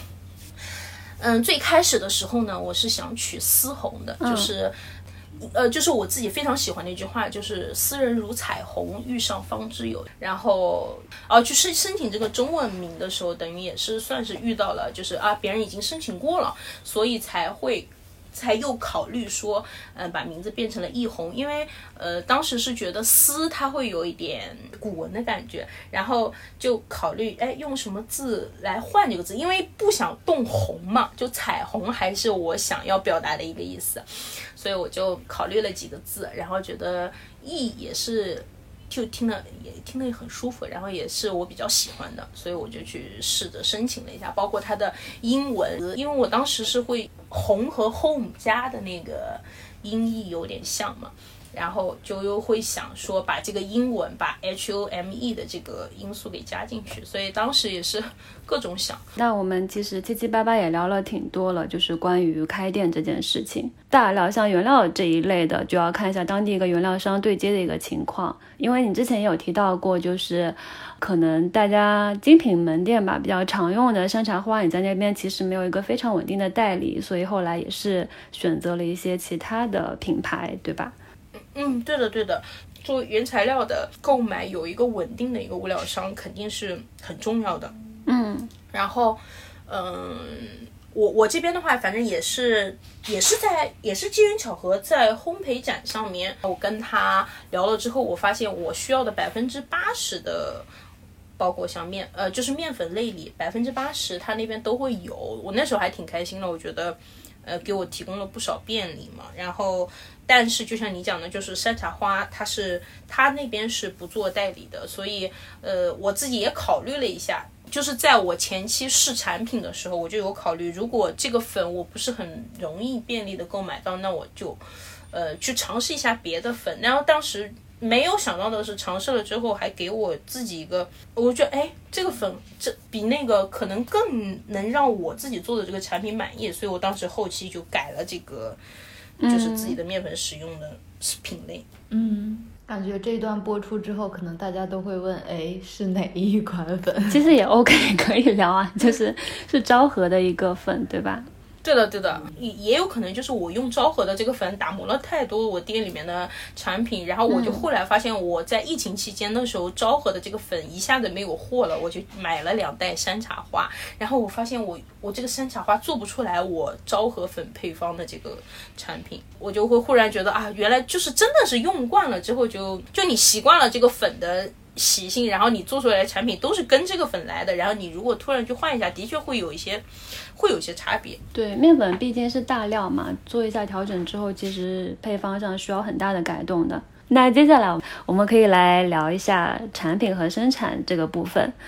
最开始的时候呢，我是想取丝红的，就是我自己非常喜欢的一句话，就是斯人如彩虹，遇上方知有。然后去申请这个中文名的时候，等于也是算是遇到了，就是别人已经申请过了，所以才又考虑说，把名字变成了艺红，因为当时是觉得丝它会有一点古文的感觉，然后就考虑用什么字来换这个字，因为不想动红嘛，就彩虹还是我想要表达的一个意思，所以我就考虑了几个字，然后觉得艺也是。就听了也很舒服，然后也是我比较喜欢的，所以我就去试着申请了一下，包括它的英文，因为我当时是会红和 home 加的那个音译有点像嘛，然后就又会想说把这个英文把 HOME 的这个因素给加进去，所以当时也是各种想。
那我们其实七七八八也聊了挺多了，就是关于开店这件事情。大聊像原料这一类的，就要看一下当地一个原料商对接的一个情况，因为你之前也有提到过，就是可能大家精品门店吧比较常用的山茶花，你在那边其实没有一个非常稳定的代理，所以后来也是选择了一些其他的品牌，对吧？
对的对的，做原材料的购买有一个稳定的一个物料商肯定是很重要的。然后我这边的话，反正也是机缘巧合，在烘焙展上面，我跟他聊了之后，我发现我需要的80%的，包括像就是面粉类里80%，他那边都会有。我那时候还挺开心的，我觉得给我提供了不少便利嘛。然后，但是就像你讲的，就是山茶花，他那边是不做代理的，所以我自己也考虑了一下。就是在我前期试产品的时候，我就有考虑，如果这个粉我不是很容易便利的购买到，那我就去尝试一下别的粉。然后当时没有想到的是，尝试了之后还给我自己一个，我觉得这个粉这比那个可能更能让我自己做的这个产品满意，所以我当时后期就改了这个就是自己的面粉使用的品类。
感觉这一段播出之后，可能大家都会问，是哪一款粉？
其实也 OK， 可以聊啊，是昭和的一个粉，对吧？
对的对的，也有可能就是我用昭和的这个粉打磨了太多我店里面的产品，然后我就后来发现我在疫情期间的时候，昭和的这个粉一下子没有货了，我就买了2袋山茶花，然后我发现我这个山茶花做不出来我昭和粉配方的这个产品，我就会忽然觉得原来就是真的是用惯了之后就你习惯了这个粉的习性，然后你做出来的产品都是跟这个粉来的，然后你如果突然去换一下，的确会有一些差别。
对，面粉毕竟是大料嘛，做一下调整之后，其实配方上需要很大的改动的。那接下来我们可以来聊一下产品和生产这个部分。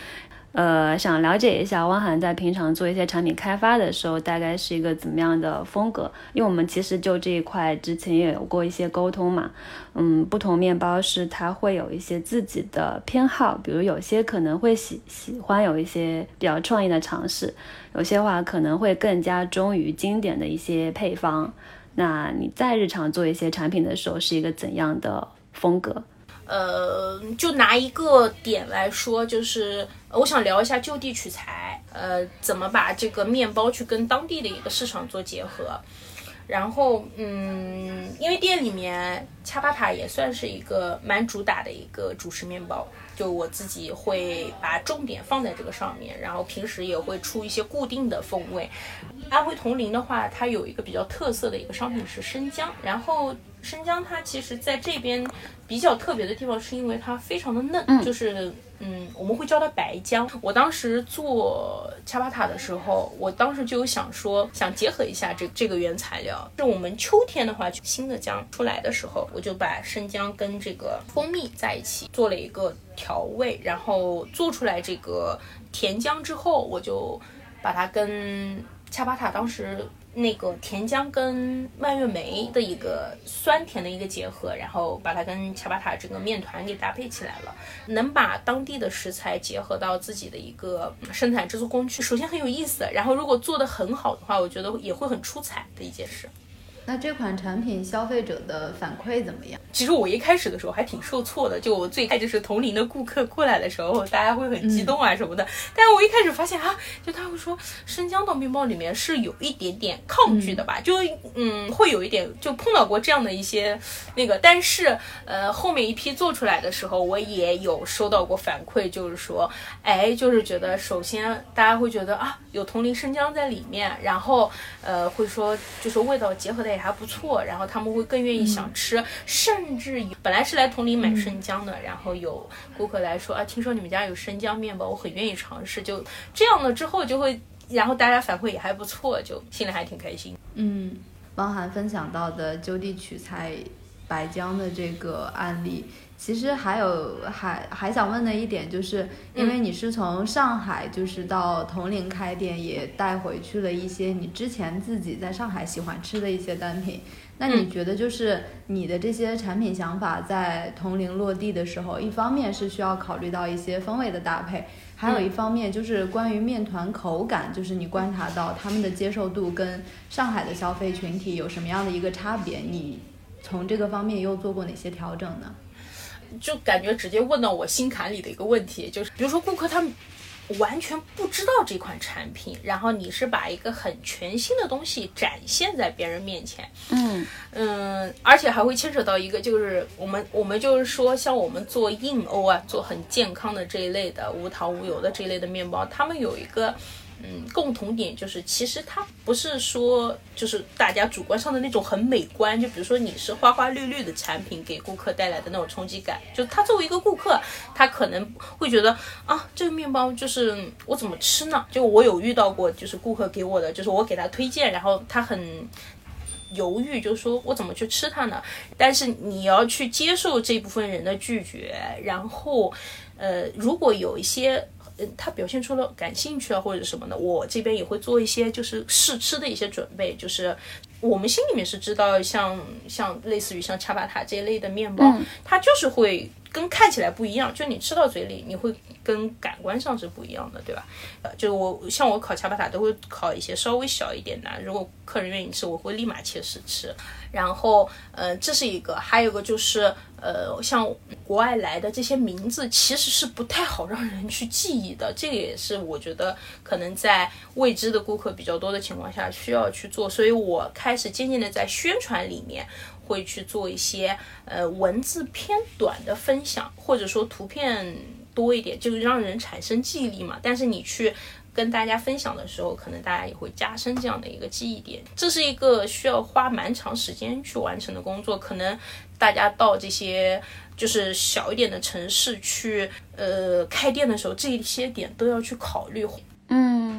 想了解一下汪涵在平常做一些产品开发的时候，大概是一个怎么样的风格？因为我们其实就这一块之前也有过一些沟通嘛。不同面包师他会有一些自己的偏好，比如有些可能会喜欢有一些比较创意的尝试，有些话可能会更加忠于经典的一些配方。那你在日常做一些产品的时候是一个怎样的风格？
就拿一个点来说，就是我想聊一下就地取材，怎么把这个面包去跟当地的一个市场做结合。然后，因为店里面恰巴塔也算是一个蛮主打的一个主食面包，就我自己会把重点放在这个上面，然后平时也会出一些固定的风味。安徽铜陵的话，它有一个比较特色的一个商品是生姜，然后生姜它其实在这边比较特别的地方是因为它非常的嫩，就是我们会叫它白姜。我当时做恰巴塔的时候，我当时就有想结合一下这个原材料。就我们秋天的话，新的姜出来的时候，我就把生姜跟这个蜂蜜在一起做了一个调味，然后做出来这个甜姜之后，我就把它跟恰巴塔当时那个甜姜跟蔓越莓的一个酸甜的一个结合，然后把它跟恰巴塔这个面团给搭配起来了，能把当地的食材结合到自己的一个生产制作工具，首先很有意思，然后如果做得很好的话，我觉得也会很出彩的一件事。
那这款产品消费者的反馈怎么样？
其实我一开始的时候还挺受挫的，就我最开始就是铜陵的顾客过来的时候，大家会很激动啊什么的，但是我一开始发现就他会说生姜到面包里面是有一点点抗拒的吧，就会有一点，就碰到过这样的一些那个，但是后面一批做出来的时候，我也有收到过反馈，就是说就是觉得首先大家会觉得有铜陵生姜在里面，然后会说就是味道结合的也还不错，然后他们会更愿意想吃，甚至本来是来铜陵买生姜的，然后有顾客来说听说你们家有生姜面包，我很愿意尝试，就这样了之后就会，然后大家反馈也还不错，就心里还挺开心。
汪涵分享到的就地取材白姜的这个案例，其实还想问的一点就是，因为你是从上海就是到铜陵开店，也带回去了一些你之前自己在上海喜欢吃的一些单品。那你觉得就是你的这些产品想法在铜陵落地的时候，一方面是需要考虑到一些风味的搭配，还有一方面就是关于面团口感，就是你观察到他们的接受度跟上海的消费群体有什么样的一个差别，你从这个方面又做过哪些调整呢？
就感觉直接问到我心坎里的一个问题，就是比如说顾客他们完全不知道这款产品，然后你是把一个很全新的东西展现在别人面前，而且还会牵扯到一个，就是我们就是说，像我们做硬欧做很健康的这一类的无糖无油的这一类的面包，他们有一个共同点，就是其实它不是说就是大家主观上的那种很美观，就比如说你是花花绿绿的产品给顾客带来的那种冲击感，就他作为一个顾客，他可能会觉得这个面包就是我怎么吃呢？就我有遇到过，就是顾客给我的，就是我给他推荐，然后他很犹豫，就说我怎么去吃它呢？但是你要去接受这部分人的拒绝，然后如果有一些他表现出了感兴趣或者什么的，我这边也会做一些就是试吃的一些准备，就是我们心里面是知道像类似于像恰巴塔这一类的面包，它就是会跟看起来不一样，就你吃到嘴里你会跟感官上是不一样的，对吧？就我烤恰巴塔都会烤一些稍微小一点的，如果客人愿意吃，我会立马切实吃。然后这是一个，还有一个就是像国外来的这些名字其实是不太好让人去记忆的，这个也是我觉得可能在未知的顾客比较多的情况下需要去做，所以我开始渐渐的在宣传里面会去做一些文字偏短的分享，或者说图片多一点，就是让人产生记忆力嘛。但是你去跟大家分享的时候，可能大家也会加深这样的一个记忆点，这是一个需要花蛮长时间去完成的工作。可能大家到这些就是小一点的城市去开店的时候，这一些点都要去考虑。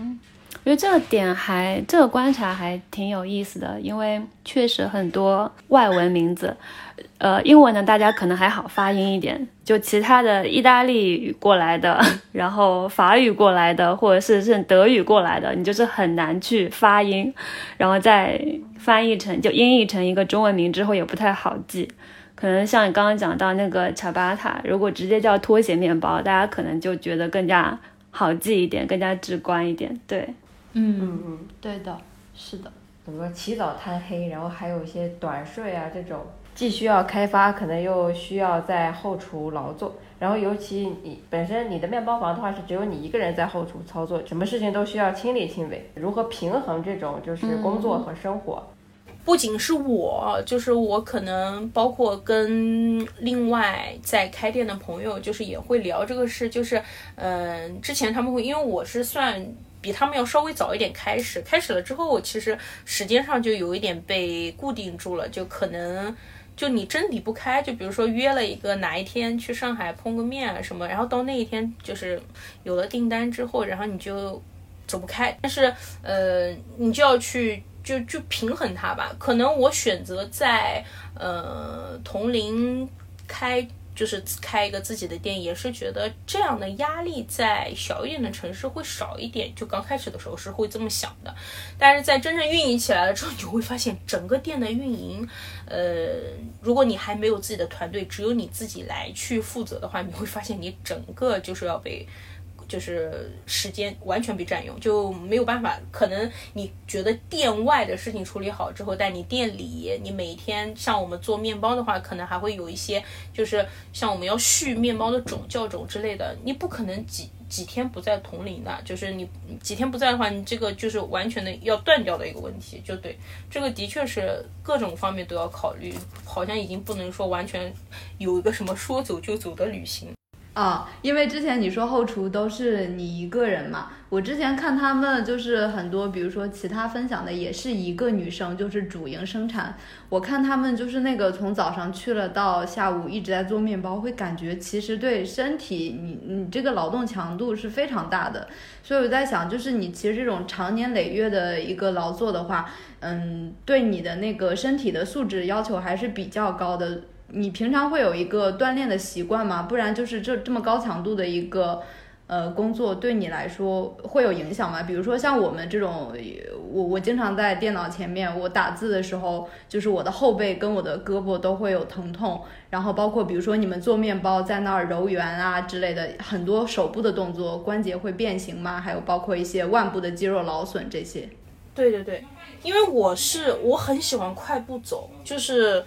我觉得这个点这个观察还挺有意思的，因为确实很多外文名字，英文呢大家可能还好发音一点，就其他的意大利语过来的，然后法语过来的，或者是德语过来的，你就是很难去发音，然后再翻译成就音译成一个中文名之后也不太好记。可能像你刚刚讲到那个查巴塔，如果直接叫拖鞋面包，大家可能就觉得更加好记一点，更加直观一点。对，
对的，是的。
怎么说起早贪黑，然后还有一些短睡啊这种，既需要开发，可能又需要在后厨劳作。然后尤其你本身你的面包房的话是只有你一个人在后厨操作，什么事情都需要亲力亲为，如何平衡这种就是工作和生活。
不仅是我，就是我可能包括跟另外在开店的朋友，就是也会聊这个事，就是之前他们会，因为我是算比他们要稍微早一点开始了之后，我其实时间上就有一点被固定住了，就可能就你真离不开，就比如说约了一个哪一天去上海碰个面啊什么，然后到那一天就是有了订单之后，然后你就走不开，但是你就要去就平衡它吧。可能我选择在同龄就是开一个自己的店，也是觉得这样的压力在小一点的城市会少一点，就刚开始的时候是会这么想的。但是在真正运营起来了之后，你会发现整个店的运营如果你还没有自己的团队，只有你自己来去负责的话，你会发现你整个就是要被就是时间完全被占用，就没有办法。可能你觉得店外的事情处理好之后，但你店里你每天像我们做面包的话，可能还会有一些就是像我们要续面包的教种之类的，你不可能几天不在同龄的，就是你几天不在的话，你这个就是完全的要断掉的一个问题。就对，这个的确是各种方面都要考虑，好像已经不能说完全有一个什么说走就走的旅行。
因为之前你说后厨都是你一个人嘛，我之前看他们就是很多，比如说其他分享的也是一个女生，就是主营生产。我看他们就是那个从早上去了到下午一直在做面包，会感觉其实对身体你这个劳动强度是非常大的。所以我在想，就是你其实这种长年累月的一个劳作的话，对你的那个身体的素质要求还是比较高的。你平常会有一个锻炼的习惯吗？不然就是这么高强度的一个工作对你来说会有影响吗？比如说像我们这种，我经常在电脑前面，我打字的时候，就是我的后背跟我的胳膊都会有疼痛，然后包括比如说你们做面包在那儿揉圆啊之类的，很多手部的动作关节会变形吗？还有包括一些腕部的肌肉劳损这些。
对对对，因为我很喜欢快步走，就是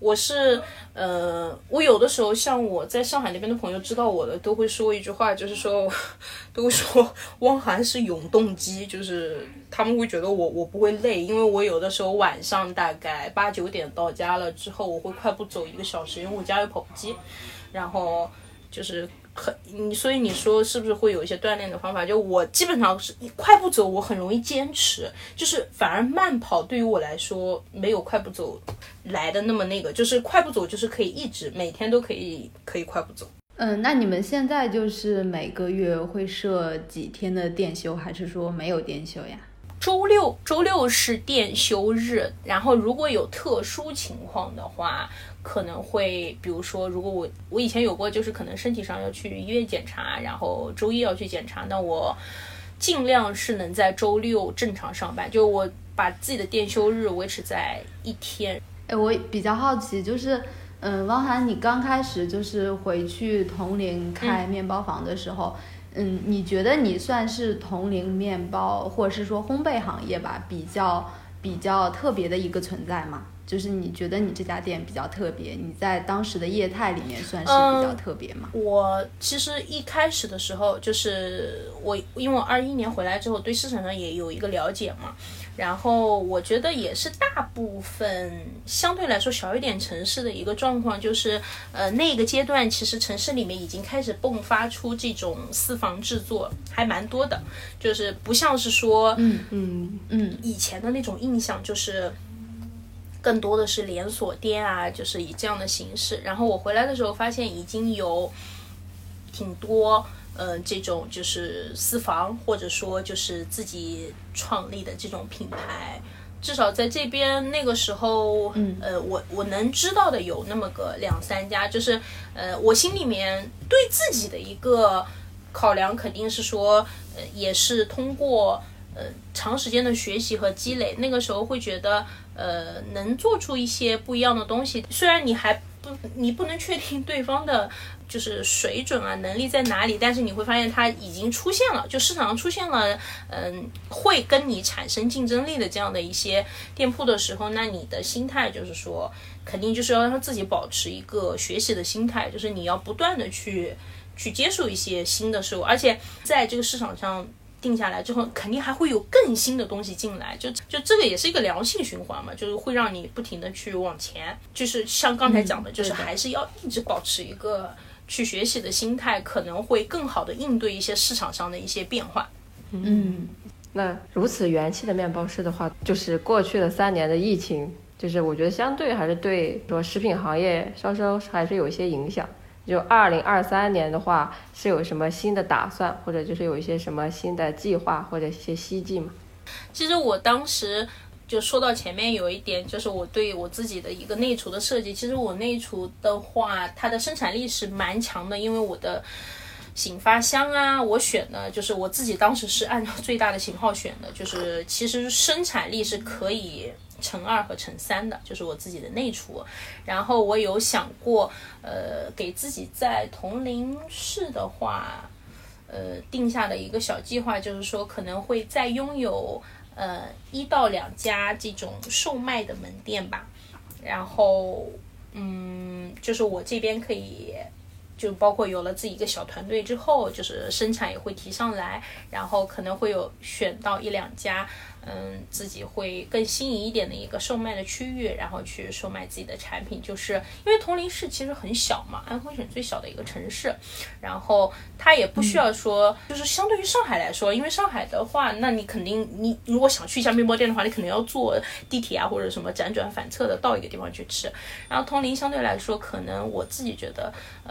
我有的时候像我在上海那边的朋友知道我的都会说一句话，就是说都会说汪涵是永动机，就是他们会觉得我不会累，因为我有的时候晚上大概8、9点到家了之后，我会快步走1个小时，因为我家有跑步机，然后就是所以你说是不是会有一些锻炼的方法？就我基本上是快步走，我很容易坚持，就是反而慢跑对于我来说没有快步走来的那么那个，就是快步走就是可以一直每天都可以快步走。
那你们现在就是每个月会设几天的店休，还是说没有店休呀？
周六是店休日，然后如果有特殊情况的话，可能会比如说如果我以前有过，就是可能身体上要去医院检查，然后周一要去检查，那我尽量是能在周六正常上班，就我把自己的店休日维持在1天。
我比较好奇，就是汪涵，你刚开始就是回去同龄开面包房的时候，你觉得你算是同龄面包或者是说烘焙行业吧比较特别的一个存在吗？就是你觉得你这家店比较特别，你在当时的业态里面算是比较特别吗？
我其实一开始的时候，就是因为我21年回来之后，对市场上也有一个了解嘛，然后我觉得也是大部分相对来说小一点城市的一个状况，就是那个阶段其实城市里面已经开始迸发出这种私房制作，还蛮多的，就是不像是说以前的那种印象，就是更多的是连锁店啊，就是以这样的形式。然后我回来的时候发现已经有挺多这种就是私房或者说就是自己创立的这种品牌。至少在这边那个时候，我能知道的有那么个2-3家，就是我心里面对自己的一个考量肯定是说，也是通过长时间的学习和积累，那个时候会觉得能做出一些不一样的东西，虽然你不能确定对方的就是水准啊能力在哪里，但是你会发现它已经出现了，就市场上出现了会跟你产生竞争力的这样的一些店铺的时候，那你的心态就是说肯定就是要让自己保持一个学习的心态，就是你要不断的去接受一些新的事物，而且在这个市场上定下来之后，肯定还会有更新的东西进来，就这个也是一个良性循环嘛，就是会让你不停的去往前，就是像刚才讲的，就是还是要一直保持一个去学习的心态，可能会更好的应对一些市场上的一些变化。
那如此元气的面包师的话，就是过去的3年的疫情，就是我觉得相对还是对说食品行业稍稍还是有一些影响。就2023年的话，是有什么新的打算，或者就是有一些什么新的计划或者一些希冀吗？
其实我当时就说到前面有一点，就是我对我自己的一个内厨的设计，其实我内厨的话，它的生产力是蛮强的，因为我的醒发香啊，我选的就是我自己当时是按照最大的型号选的，就是其实生产力是可以乘2和乘3的，就是我自己的内厨。然后我有想过给自己在铜陵市的话定下的一个小计划，就是说可能会再拥有1到2家这种售卖的门店吧。然后就是我这边可以就包括有了自己一个小团队之后，就是生产也会提上来，然后可能会有选到1-2家自己会更心仪一点的一个售卖的区域，然后去售卖自己的产品。就是因为铜陵市其实很小嘛，安徽省最小的一个城市，然后它也不需要说就是相对于上海来说，因为上海的话，那你肯定你如果想去一家面包店的话，你肯定要坐地铁啊或者什么辗转反侧的到一个地方去吃。然后铜陵相对来说，可能我自己觉得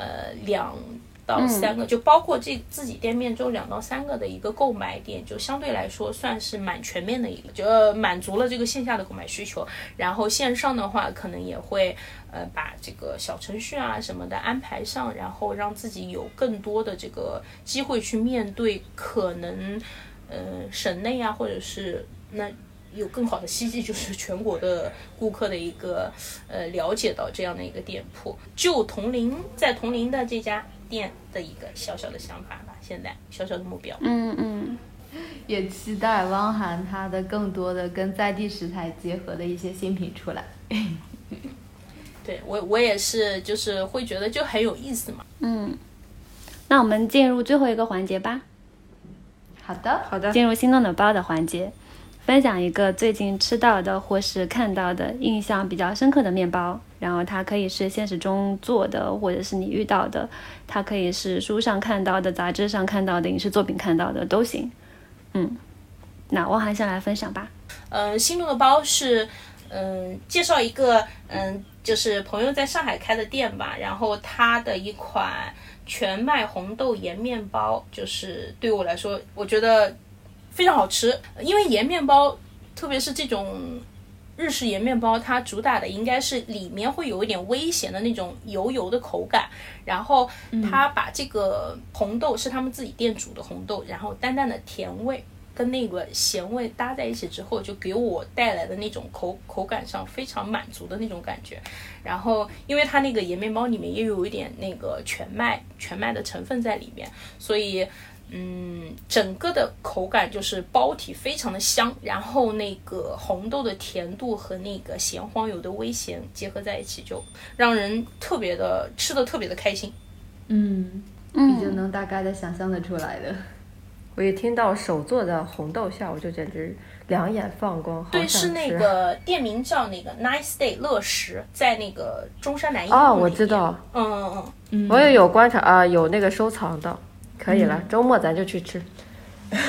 2到3个，就包括自己店面中2到3个的一个购买点，就相对来说算是蛮全面的一个，就满足了这个线下的购买需求。然后线上的话，可能也会把这个小程序啊什么的安排上，然后让自己有更多的这个机会去面对可能省内啊，或者是那有更好的希冀，就是全国的顾客的一个了解到这样的一个店铺。就在铜陵的这家店的一个小小的想法吧，现在小小的目标。
也期待汪涵他的更多的跟在地食材结合的一些新品出来。
对，我也是，就是会觉得就很有意思嘛。
那我们进入最后一个环节吧。
好的，
进入心动的包的环节，分享一个最近吃到的或是看到的印象比较深刻的面包，然后它可以是现实中做的，或者是你遇到的，它可以是书上看到的、杂志上看到的、影视作品看到的都行。那汪涵先来分享吧。
心动的包是介绍一个就是朋友在上海开的店吧，然后他的一款全麦红豆盐面包，就是对我来说我觉得非常好吃。因为盐面包特别是这种日式盐面包，它主打的应该是里面会有一点微咸的那种油油的口感，然后它把这个红豆是他们自己店煮的红豆，然后淡淡的甜味跟那个咸味搭在一起之后，就给我带来的那种口感上非常满足的那种感觉。然后因为它那个盐面包里面也有一点那个全麦的成分在里面，所以整个的口感就是包体非常的香，然后那个红豆的甜度和那个咸黄油的微咸结合在一起，就让人吃的特别的开心。
已经能大概的想象得出来的。
我一听到手做的红豆馅，我就简直两眼放光，好想
对，
吃。
是那个店名叫那个 Nice Day 乐食，在那个中山南一
我知道。
我
也有观察啊，有那个收藏的，可以了，周末咱就去吃。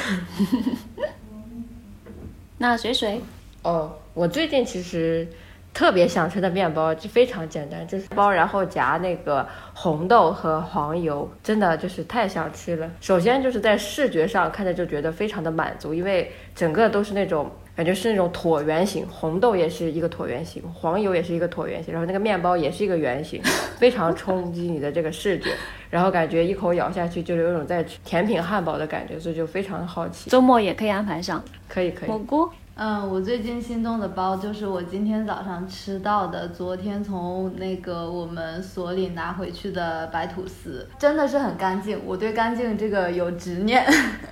那水水，
我最近其实特别想吃的面包就非常简单，就是包然后夹那个红豆和黄油，真的就是太想吃了。首先就是在视觉上看着就觉得非常的满足，因为整个都是那种感觉是那种椭圆形，红豆也是一个椭圆形，黄油也是一个椭圆形，然后那个面包也是一个圆形，非常冲击你的这个视觉，然后感觉一口咬下去就有一种在吃甜品汉堡的感觉，所以就非常好奇。
周末也可以安排上。
可以。
蘑菇，
我最近心动的包就是我今天早上吃到的，昨天从那个我们所里拿回去的白吐司，真的是很干净，我对干净这个有执念。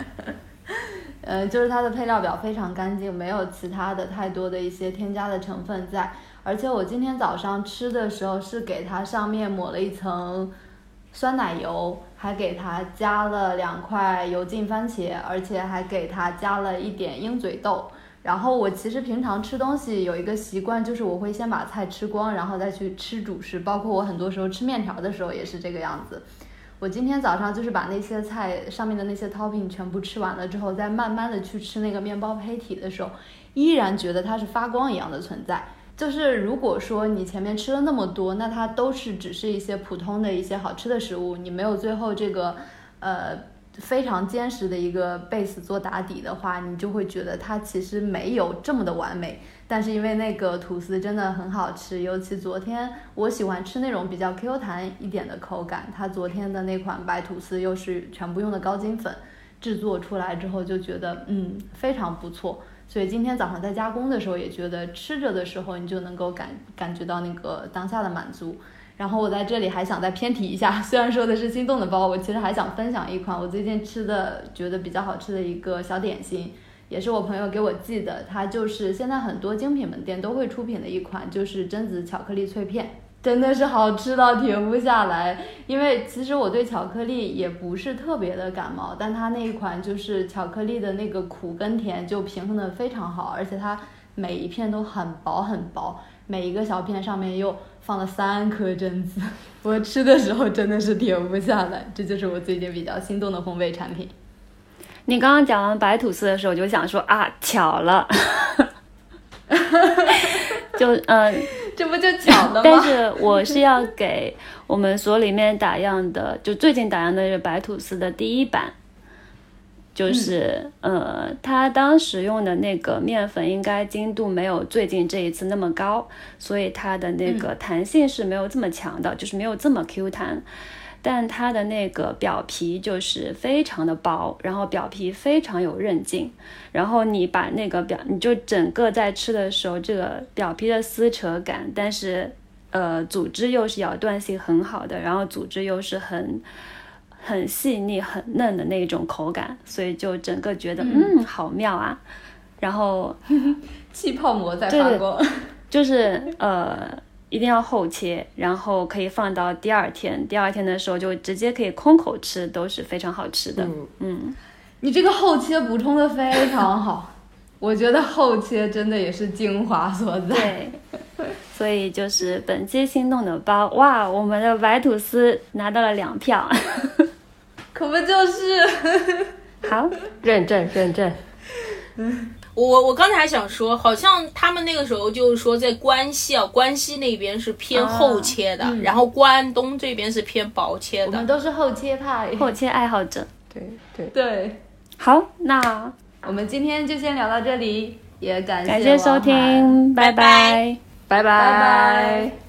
就是它的配料表非常干净，没有其他的太多的一些添加的成分在，而且我今天早上吃的时候是给它上面抹了一层酸奶油，还给它加了2块油浸番茄，而且还给它加了一点鹰嘴豆。然后我其实平常吃东西有一个习惯，就是我会先把菜吃光，然后再去吃主食，包括我很多时候吃面条的时候也是这个样子。我今天早上就是把那些菜上面的那些 topping 全部吃完了之后，再慢慢的去吃那个面包胚体的时候，依然觉得它是发光一样的存在。就是如果说你前面吃了那么多，那它都是只是一些普通的一些好吃的食物，你没有最后这个非常坚实的一个 base 做打底的话，你就会觉得它其实没有这么的完美。但是因为那个吐司真的很好吃，尤其昨天我喜欢吃那种比较 Q 弹一点的口感，它昨天的那款白吐司又是全部用的高筋粉制作出来之后，就觉得非常不错。所以今天早上在加工的时候也觉得吃着的时候你就能够感觉到那个当下的满足。然后我在这里还想再偏题一下，虽然说的是心动的包，我其实还想分享一款我最近吃的觉得比较好吃的一个小点心，也是我朋友给我寄的，它就是现在很多精品门店都会出品的一款，就是榛子巧克力脆片，真的是好吃到停不下来。因为其实我对巧克力也不是特别的感冒，但它那一款就是巧克力的那个苦跟甜就平衡的非常好，而且它每一片都很薄很薄，每一个小片上面又放了3颗榛子，我吃的时候真的是停不下来，这就是我最近比较心动的烘焙产品。
你刚刚讲完白吐司的时候，我就想说啊，巧了，就
这不就巧了吗？
但是我是要给我们所里面打样的，就最近打样的白吐司的第一版，就是它当时用的那个面粉应该精度没有最近这一次那么高，所以它的那个弹性是没有这么强的，就是没有这么 Q 弹。但它的那个表皮就是非常的薄，然后表皮非常有韧劲，然后你把那个你就整个在吃的时候，这个表皮的撕扯感，但是组织又是咬断性很好的，然后组织又是很细腻很嫩的那种口感，所以就整个觉得好妙啊。然后
气泡膜在发光，
对，就是一定要厚切，然后可以放到第二天的时候就直接可以空口吃，都是非常好吃的。
你这个后切补充的非常好，我觉得后切真的也是精华所在。
对，所以就是本期心动的包，哇，我们的白吐司拿到了2票，
可不就是？
好，
认证。
我刚才还想说，好像他们那个时候就是说，在关西那边是偏厚切的，然后关东这边是偏薄切的。
我们都是后切派，
后切爱好者。
对。
好，那
我们今天就先聊到这里，也感
谢收听，拜拜。
拜拜。